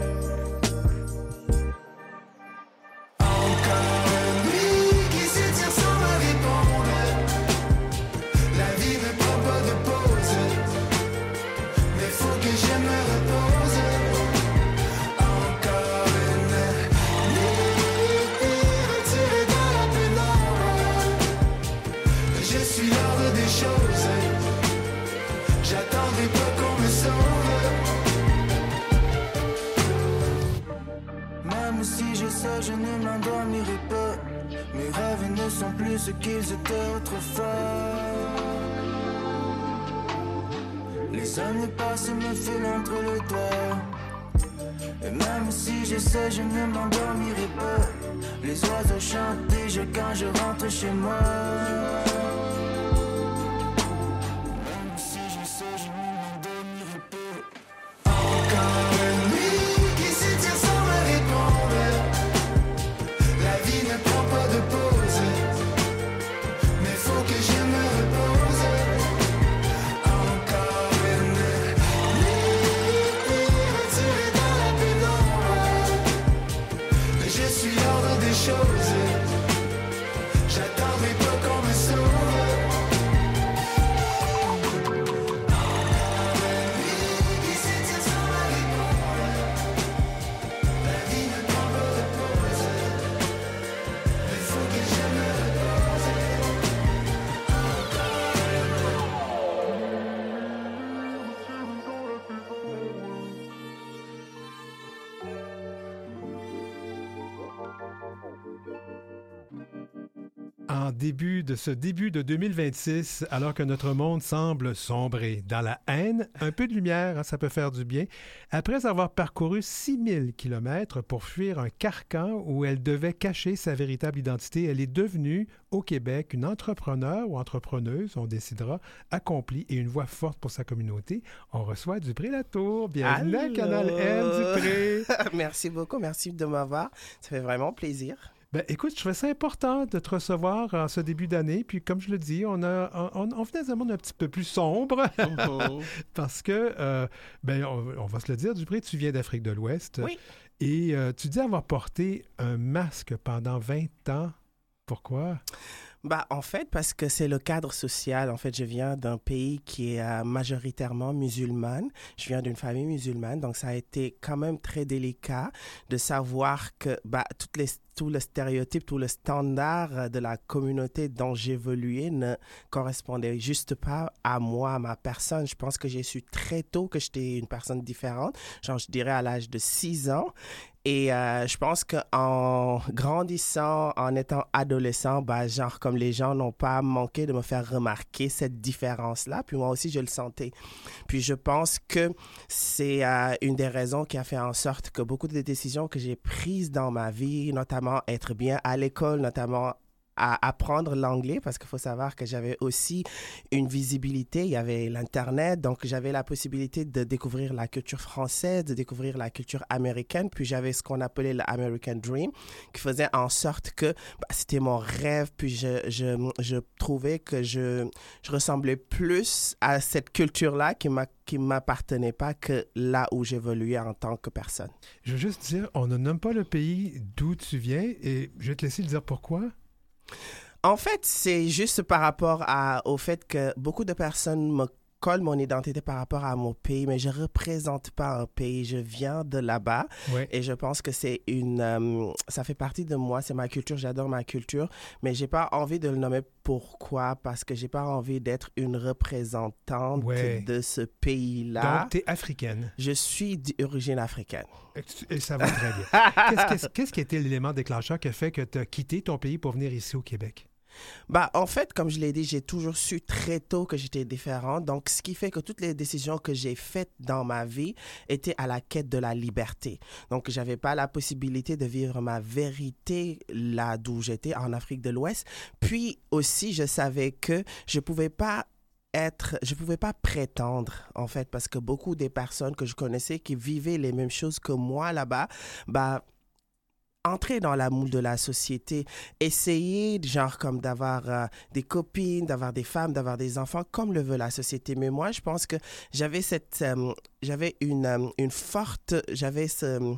Je ne m'endormirai pas. Mes rêves ne sont plus ce qu'ils étaient autrefois. Les années passent me filent entre les doigts. Et même si j'essaie, je ne m'endormirai pas. Les oiseaux chantent déjà quand je rentre chez moi. Même si j'essaie, je ne m'endormirai pas. Encore une nuit qui s'étire sans me répondre. La vie ne prend pas de pause, mais faut que je me repose. Encore une nuit retirée dans la pénombre. Je suis l'ordre des choses, j'attendrai pas qu'on me sauve. Encore une nuit qui s'étire sans me répondre. La vie ne prend pas de pause. En début de ce début de deux mille vingt-six, alors que notre monde semble sombrer dans la haine, un peu de lumière, hein, ça peut faire du bien. Après avoir parcouru six mille kilomètres pour fuir un carcan où elle devait cacher sa véritable identité, elle est devenue, au Québec, une entrepreneur ou entrepreneuse, on décidera, accomplie et une voix forte pour sa communauté. On reçoit Dupré Latour. Bienvenue à Canal M, Dupré. Merci beaucoup, merci de m'avoir. Ça fait vraiment plaisir. Ben, écoute, je trouvais ça important de te recevoir en ce début d'année. Puis, comme je le dis, on, a, on, on venait d'un monde un petit peu plus sombre. Mm-hmm. Parce que, euh, ben, on, on va se le dire, Dupré, tu viens d'Afrique de l'Ouest. Oui. Et euh, tu dis avoir porté un masque pendant vingt ans. Pourquoi? Bah, en fait, parce que c'est le cadre social. En fait, je viens d'un pays qui est euh, majoritairement musulmane. Je viens d'une famille musulmane, donc ça a été quand même très délicat de savoir que bah, toutes les, tout le stéréotype, tout le standard de la communauté dont j'évoluais ne correspondait juste pas à moi, à ma personne. Je pense que j'ai su très tôt que j'étais une personne différente, genre je dirais à l'âge de six ans. Et euh, je pense qu'en grandissant, en étant adolescent, bah, genre comme les gens n'ont pas manqué de me faire remarquer cette différence-là. Puis moi aussi, je le sentais. Puis je pense que c'est euh, une des raisons qui a fait en sorte que beaucoup de décisions que j'ai prises dans ma vie, notamment être bien à l'école, notamment à apprendre l'anglais parce qu'il faut savoir que j'avais aussi une visibilité. Il y avait l'Internet, donc j'avais la possibilité de découvrir la culture française, de découvrir la culture américaine. Puis j'avais ce qu'on appelait l'American Dream qui faisait en sorte que bah, c'était mon rêve. Puis je, je, je trouvais que je, je ressemblais plus à cette culture-là qui m'a qui ne m'appartenait pas que là où j'évoluais en tant que personne. Je veux juste dire, on ne nomme pas le pays d'où tu viens et je vais te laisser le dire pourquoi. En fait, c'est juste par rapport à, au fait que beaucoup de personnes me collent mon identité par rapport à mon pays, mais je ne représente pas un pays. Je viens de là-bas ouais. et je pense que c'est une... Euh, ça fait partie de moi, c'est ma culture, j'adore ma culture, mais je n'ai pas envie de le nommer. Pourquoi? Parce que je n'ai pas envie d'être une représentante ouais. de ce pays-là. Donc, tu es africaine. Je suis d'origine africaine. Et ça va très bien. Qu'est-ce, qu'est-ce, qu'est-ce qui a été l'élément déclencheur qui a fait que tu as quitté ton pays pour venir ici au Québec? Bah, en fait, comme je l'ai dit, j'ai toujours su très tôt que j'étais différente. Donc, ce qui fait que toutes les décisions que j'ai faites dans ma vie étaient à la quête de la liberté. Donc, je n'avais pas la possibilité de vivre ma vérité là d'où j'étais, en Afrique de l'Ouest. Puis aussi, je savais que je ne pouvais pas être, je pouvais pas prétendre, en fait, parce que beaucoup des personnes que je connaissais qui vivaient les mêmes choses que moi là-bas, bah, entrer dans la moule de la société, essayer genre comme d'avoir euh, des copines, d'avoir des femmes, d'avoir des enfants comme le veut la société. Mais moi, je pense que j'avais cette, euh, j'avais une, euh, une forte, j'avais ce,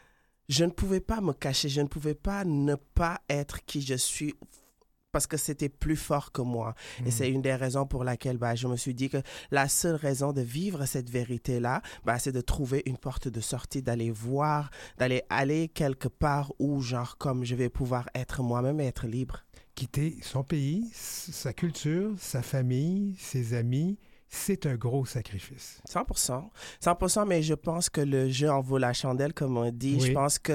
je ne pouvais pas me cacher, je ne pouvais pas ne pas être qui je suis parce que c'était plus fort que moi. Mmh. Et c'est une des raisons pour laquelle bah, je me suis dit que la seule raison de vivre cette vérité-là, bah, c'est de trouver une porte de sortie, d'aller voir, d'aller aller quelque part où, genre, comme je vais pouvoir être moi-même et être libre. Quitter son pays, sa culture, sa famille, ses amis, c'est un gros sacrifice. cent pour cent. cent pour cent, mais je pense que le jeu en vaut la chandelle, comme on dit. Oui. Je pense que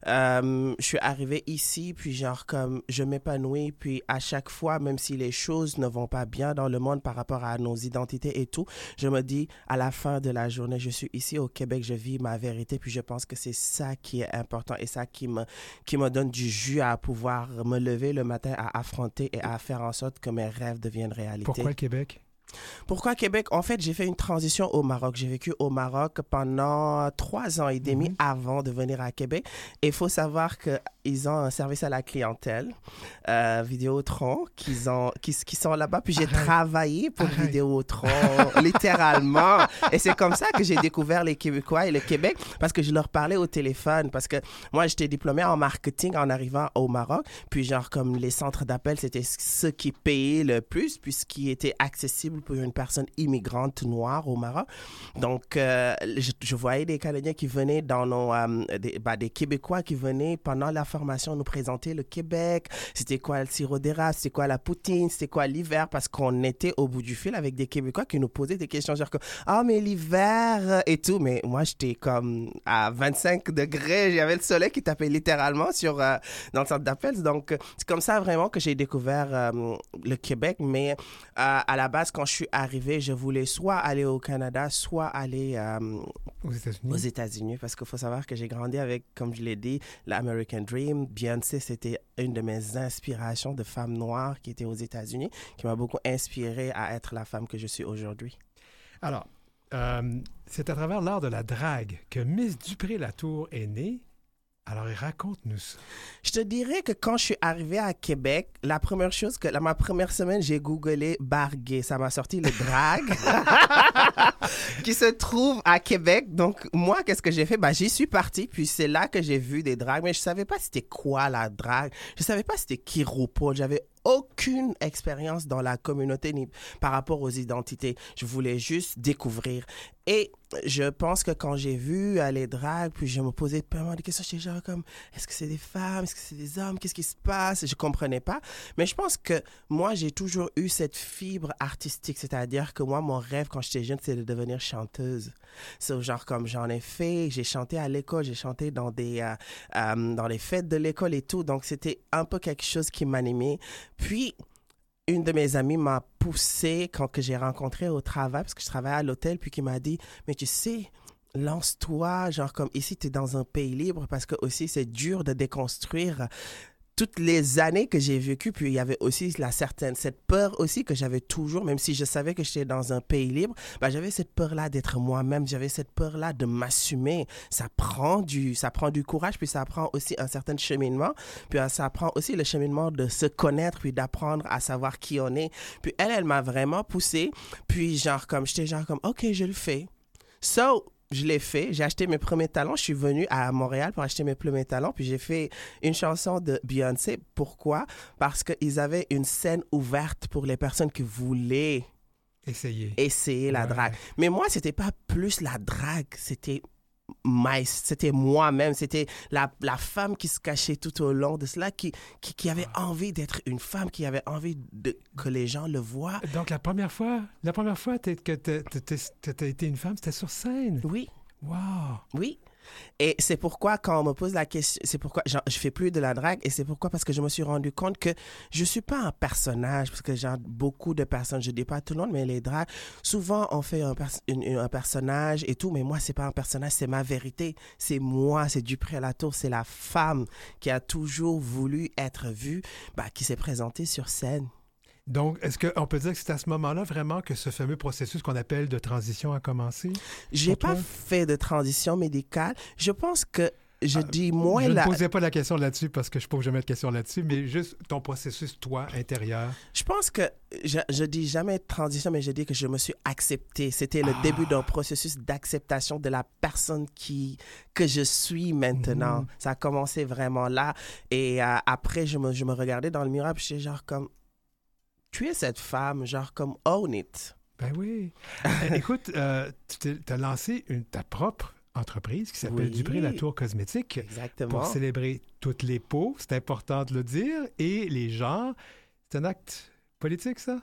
euh, je suis arrivée ici, puis genre comme je m'épanouis, puis à chaque fois, même si les choses ne vont pas bien dans le monde par rapport à nos identités et tout, je me dis, à la fin de la journée, je suis ici au Québec, je vis ma vérité, puis je pense que c'est ça qui est important et ça qui me, qui me donne du jus à pouvoir me lever le matin, à affronter et à faire en sorte que mes rêves deviennent réalité. Pourquoi le Québec? Pourquoi Québec? En fait, j'ai fait une transition au Maroc. J'ai vécu au Maroc pendant trois ans et demi mmh. avant de venir à Québec. Et il faut savoir qu'ils ont un service à la clientèle, euh, Vidéotron, qu'ils ont, qui, qui sont là-bas. Puis j'ai Arrête. travaillé pour Arrête. Vidéotron, littéralement. Et c'est comme ça que j'ai découvert les Québécois et le Québec, parce que je leur parlais au téléphone. Parce que moi, j'étais diplômée en marketing en arrivant au Maroc. Puis genre, comme les centres d'appel, c'était ce qui payait le plus, puis ce qui était accessible pour une personne immigrante noire au Maroc. Donc, euh, je, je voyais des Canadiens qui venaient dans nos... Euh, des, bah, des Québécois qui venaient pendant la formation nous présenter le Québec. C'était quoi le sirop d'érable? C'était quoi la poutine? C'était quoi l'hiver? Parce qu'on était au bout du fil avec des Québécois qui nous posaient des questions genre comme « Ah, mais l'hiver! » et tout. Mais moi, j'étais comme à vingt-cinq degrés. J'avais le soleil qui tapait littéralement sur, euh, dans le centre d'appel. Donc, c'est comme ça vraiment que j'ai découvert euh, le Québec. Mais euh, à la base, quand je suis arrivé, je voulais soit aller au Canada, soit aller euh, aux États-Unis. Aux États-Unis, parce qu'il faut savoir que j'ai grandi avec, comme je l'ai dit, l'American Dream. Beyoncé, c'était une de mes inspirations de femme noire qui était aux États-Unis, qui m'a beaucoup inspirée à être la femme que je suis aujourd'hui. Alors, euh, c'est à travers l'art de la drague que Miss Dupré-Latour est née. Alors, raconte-nous ça. Je te dirais que quand je suis arrivée à Québec, la première chose, que la, ma première semaine, j'ai googlé bar gay. Ça m'a sorti le drag qui se trouve à Québec. Donc, moi, qu'est-ce que j'ai fait? Ben, j'y suis partie, puis c'est là que j'ai vu des drags. Mais je savais pas c'était quoi la drague. Je savais pas c'était qui RuPaul. J'avais aucune expérience dans la communauté ni par rapport aux identités. Je voulais juste découvrir. Et je pense que quand j'ai vu euh, les drags, puis je me posais plein de questions, j'étais genre comme, est-ce que c'est des femmes, est-ce que c'est des hommes, qu'est-ce qui se passe? Je comprenais pas. Mais je pense que moi, j'ai toujours eu cette fibre artistique, c'est-à-dire que moi, mon rêve quand j'étais jeune, c'était de devenir chanteuse. C'est genre comme j'en ai fait, j'ai chanté à l'école, j'ai chanté dans des euh, euh, dans les fêtes de l'école et tout, donc c'était un peu quelque chose qui m'animait. Puis, une de mes amies m'a poussé quand que j'ai rencontré au travail, parce que je travaillais à l'hôtel, puis qui m'a dit, mais tu sais, lance-toi, genre comme ici, tu es dans un pays libre, parce que aussi, c'est dur de déconstruire toutes les années que j'ai vécues, puis il y avait aussi la certaine, cette peur aussi que j'avais toujours, même si je savais que j'étais dans un pays libre, ben, j'avais cette peur-là d'être moi-même, j'avais cette peur-là de m'assumer. Ça prend du, ça prend du courage, puis ça prend aussi un certain cheminement, puis ça prend aussi le cheminement de se connaître, puis d'apprendre à savoir qui on est. Puis elle, elle m'a vraiment poussée, puis genre comme, j'étais genre comme, OK, je le fais. So, je l'ai fait. J'ai acheté mes premiers talons. Je suis venue à Montréal pour acheter mes premiers talons. Puis j'ai fait une chanson de Beyoncé. Pourquoi? Parce qu'ils avaient une scène ouverte pour les personnes qui voulaient essayer, essayer la ouais. drague. Mais moi, c'était pas plus la drague. C'était My, c'était moi-même, c'était la, la femme qui se cachait tout au long de cela, qui, qui, qui avait envie d'être une femme, qui avait envie de, que les gens le voient. Donc, la première fois, la première fois que tu as été une femme, c'était sur scène? Oui. Wow! Oui. Et c'est pourquoi, quand on me pose la question, c'est pourquoi genre, je fais plus de la drague, et c'est pourquoi, parce que je me suis rendu compte que je suis pas un personnage, parce que genre, beaucoup de personnes, je dis pas tout le monde, mais les dragues, souvent on fait un, pers- une, un personnage et tout, mais moi c'est pas un personnage, c'est ma vérité, c'est moi, c'est Dupré Latour, c'est la femme qui a toujours voulu être vue, bah, qui s'est présentée sur scène. Donc, est-ce qu'on peut dire que c'est à ce moment-là vraiment que ce fameux processus qu'on appelle de transition a commencé? J'ai pas fait de transition médicale. Je pense que je ah, dis moins... Je la... ne posais pas la question là-dessus parce que je ne pose jamais de question là-dessus, mais juste ton processus, toi, intérieur. Je pense que je, je dis jamais transition, mais je dis que je me suis acceptée. C'était le ah. début d'un processus d'acceptation de la personne qui, que je suis maintenant. Mm-hmm. Ça a commencé vraiment là. Et euh, après, je me, je me regardais dans le miroir et j'étais genre comme... Tu es cette femme, genre comme own it. Ben oui. Écoute, euh, tu as lancé une, ta propre entreprise qui s'appelle oui. Dupré Latour Cosmétiques. Exactement. Pour célébrer toutes les peaux, c'est important de le dire. Et les genres, c'est un acte politique, ça?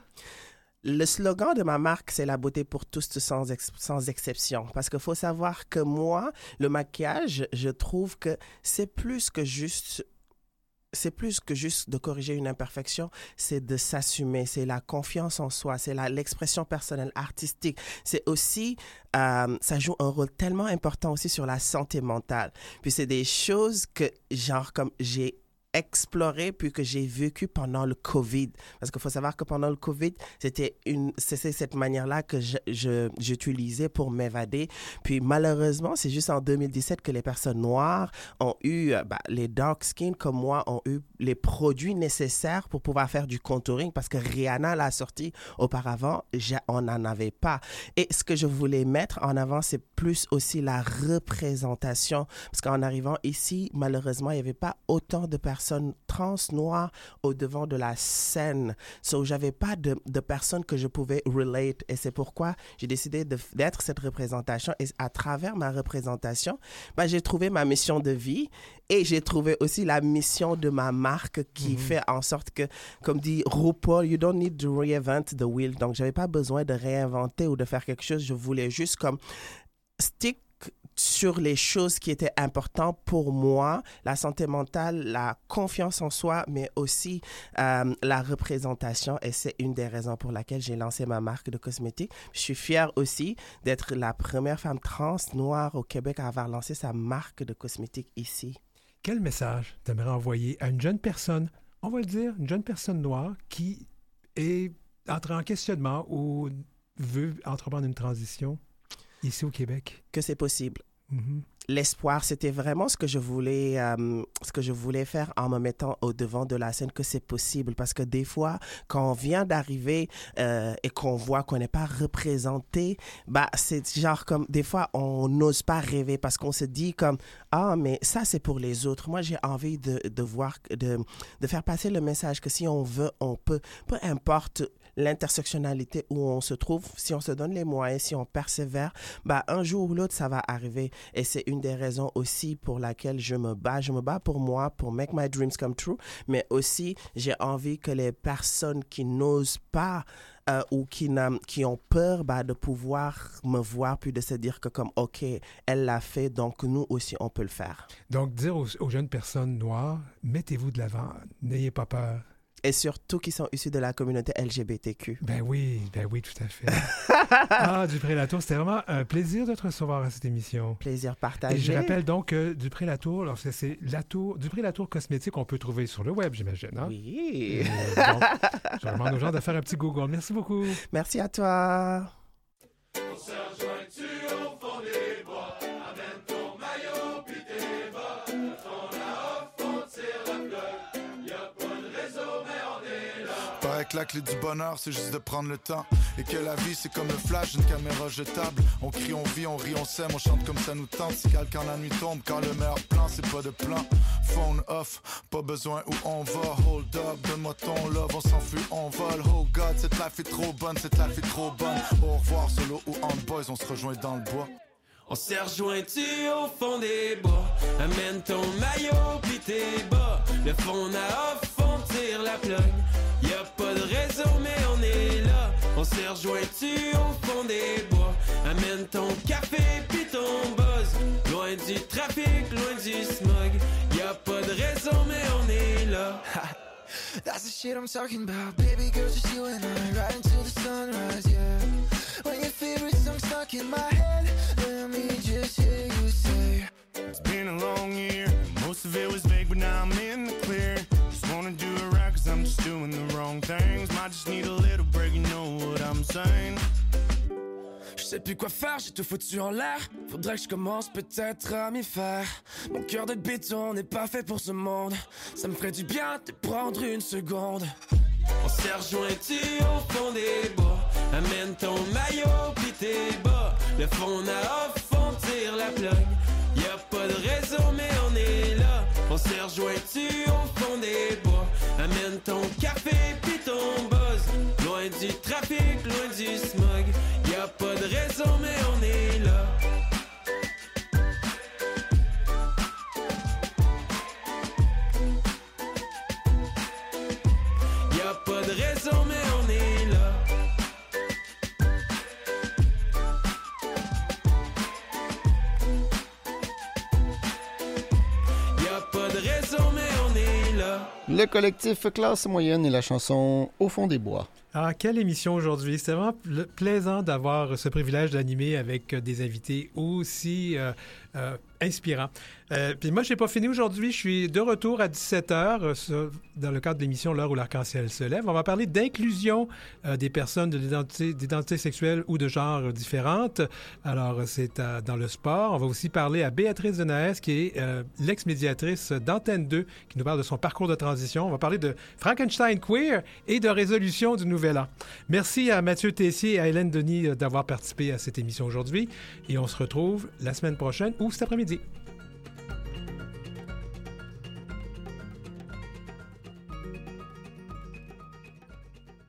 Le slogan de ma marque, c'est la beauté pour tous sans, ex- sans exception. Parce qu'il faut savoir que moi, le maquillage, je trouve que c'est plus que juste... C'est plus que juste de corriger une imperfection, c'est de s'assumer, c'est la confiance en soi, c'est la, l'expression personnelle artistique. C'est aussi, euh, ça joue un rôle tellement important aussi sur la santé mentale. Puis c'est des choses que, genre, comme j'ai exploré puis que j'ai vécu pendant le COVID. Parce qu'il faut savoir que pendant le COVID, c'était une, c'est cette manière-là que je, je, j'utilisais pour m'évader. Puis malheureusement, c'est juste en deux mille dix-sept que les personnes noires ont eu, bah, les dark skin comme moi, ont eu les produits nécessaires pour pouvoir faire du contouring parce que Rihanna l'a sorti auparavant, on n'en avait pas. Et ce que je voulais mettre en avant, c'est plus aussi la représentation. Parce qu'en arrivant ici, malheureusement, il n'y avait pas autant de personnes trans noires au devant de la scène. So, j'avais pas de, de personnes que je pouvais relate et c'est pourquoi j'ai décidé de, d'être cette représentation et à travers ma représentation, ben, j'ai trouvé ma mission de vie et j'ai trouvé aussi la mission de ma marque qui mm-hmm. fait en sorte que, comme dit RuPaul, you don't need to reinvent the wheel. Donc, j'avais pas besoin de réinventer ou de faire quelque chose. Je voulais juste comme stick sur les choses qui étaient importantes pour moi, la santé mentale, la confiance en soi, mais aussi euh, la représentation. Et c'est une des raisons pour laquelle j'ai lancé ma marque de cosmétiques. Je suis fière aussi d'être la première femme trans noire au Québec à avoir lancé sa marque de cosmétiques ici. Quel message tu aimerais envoyer à une jeune personne, on va le dire, une jeune personne noire qui est entrée en questionnement ou veut entreprendre une transition ici au Québec? Que c'est possible. Mm-hmm. L'espoir, c'était vraiment ce que je voulais, euh, ce que je voulais faire en me mettant au devant de la scène, que c'est possible. Parce que des fois, quand on vient d'arriver euh, et qu'on voit qu'on n'est pas représenté, bah, c'est genre comme, des fois, on n'ose pas rêver parce qu'on se dit comme, ah, mais ça, c'est pour les autres. Moi, j'ai envie de, de voir, de, de faire passer le message que si on veut, on peut, peu importe l'intersectionnalité où on se trouve, si on se donne les moyens, si on persévère, bah, un jour ou l'autre, ça va arriver. Et c'est une des raisons aussi pour laquelle je me bats. Je me bats pour moi, pour make my dreams come true, mais aussi, j'ai envie que les personnes qui n'osent pas euh, ou qui, qui ont peur bah, de pouvoir me voir, puis de se dire que comme, OK, elle l'a fait, donc nous aussi, on peut le faire. Donc, dire aux, aux jeunes personnes noires, mettez-vous de l'avant, n'ayez pas peur. et surtout qui sont issus de la communauté L G B T Q. Ben oui, ben oui, tout à fait. Ah, Dupré-Latour, c'était vraiment un plaisir de te recevoir à cette émission. Plaisir partagé. Et je rappelle donc que Dupré-Latour, alors c'est, c'est Latour, Dupré-Latour Cosmétique, on peut trouver sur le web, j'imagine. Hein? Oui. Et, donc, je demande aux gens de faire un petit Google. Merci beaucoup. Merci à toi. On se rejoint-tu au fond des bois? Amène ton maillot pis tes bas. On a off, on tire la plug. Y'a pas de réseau, mais on est là. Paraît que la clé du bonheur, c'est juste de prendre le temps. Et que la vie, c'est comme le flash d'une caméra jetable. On crie, on vit, on rit, on s'aime, on chante comme ça nous tente. Si quand la nuit tombe, quand le meilleur plan, c'est pas de plan. Phone off, pas besoin où on va. Hold up, donne-moi ton love, on s'enfuit, on vole. Oh God, cette life est trop bonne, cette life est trop bonne. Au revoir, solo ou on boys, on se rejoint dans le bois. On s'est rejoint-tu au fond des bois? Amène ton maillot pis tes bas. Le fond à off, on tire la plug. Y'a pas de réseau mais on est là. On s'est rejoint-tu au fond des bois? Amène ton café pis ton buzz. Loin du trafic, loin du smog. Y'a pas de réseau mais on est là. That's the shit I'm talking about. Baby girl, just you and I, right until the sunrise, yeah. When your favorite song's stuck in my head, let me just hear you say. It's been a long year, most of it was vague, but now I'm in the clear. Just wanna do it right, cause I'm just doing the wrong things. Might just need a little break, you know what I'm saying. Je sais plus quoi faire, j'ai tout foutu en l'air. Faudrait que je commence peut-être à m'y faire. Mon cœur de béton n'est pas fait pour ce monde. Ça me ferait du bien de prendre une seconde. On s'est rejoint-tu au fond des bois? Amène ton maillot pis tes bas. Le fond à off, on tire la plug. Y'a pas de réseau mais on est là. On s'est rejoint-tu au fond des bois? Amène ton café pis ton buzz. Loin du trafic, loin du smog. Y'a pas de réseau mais on est là. Y'a pas de réseau mais on est là. Y'a pas de réseau mais on est là. Le collectif Classe Moyenne et la chanson Au fond des bois. Ah, quelle émission aujourd'hui. C'était vraiment pl- plaisant d'avoir ce privilège d'animer avec des invités aussi euh, euh, inspirants. Euh, puis moi, je n'ai pas fini aujourd'hui. Je suis de retour à dix-sept heures euh, dans le cadre de l'émission L'heure où l'arc-en-ciel se lève. On va parler d'inclusion euh, des personnes de l'identité, d'identité sexuelle ou de genre différentes. Alors, c'est à, dans le sport. On va aussi parler à Béatrice Denaès, qui est euh, l'ex-médiatrice d'Antenne deux, qui nous parle de son parcours de transition. On va parler de Frankenstein Queer et de résolution du nouvel an. Merci à Mathieu Tessier et à Hélène Denis d'avoir participé à cette émission aujourd'hui. Et on se retrouve la semaine prochaine ou cet après-midi.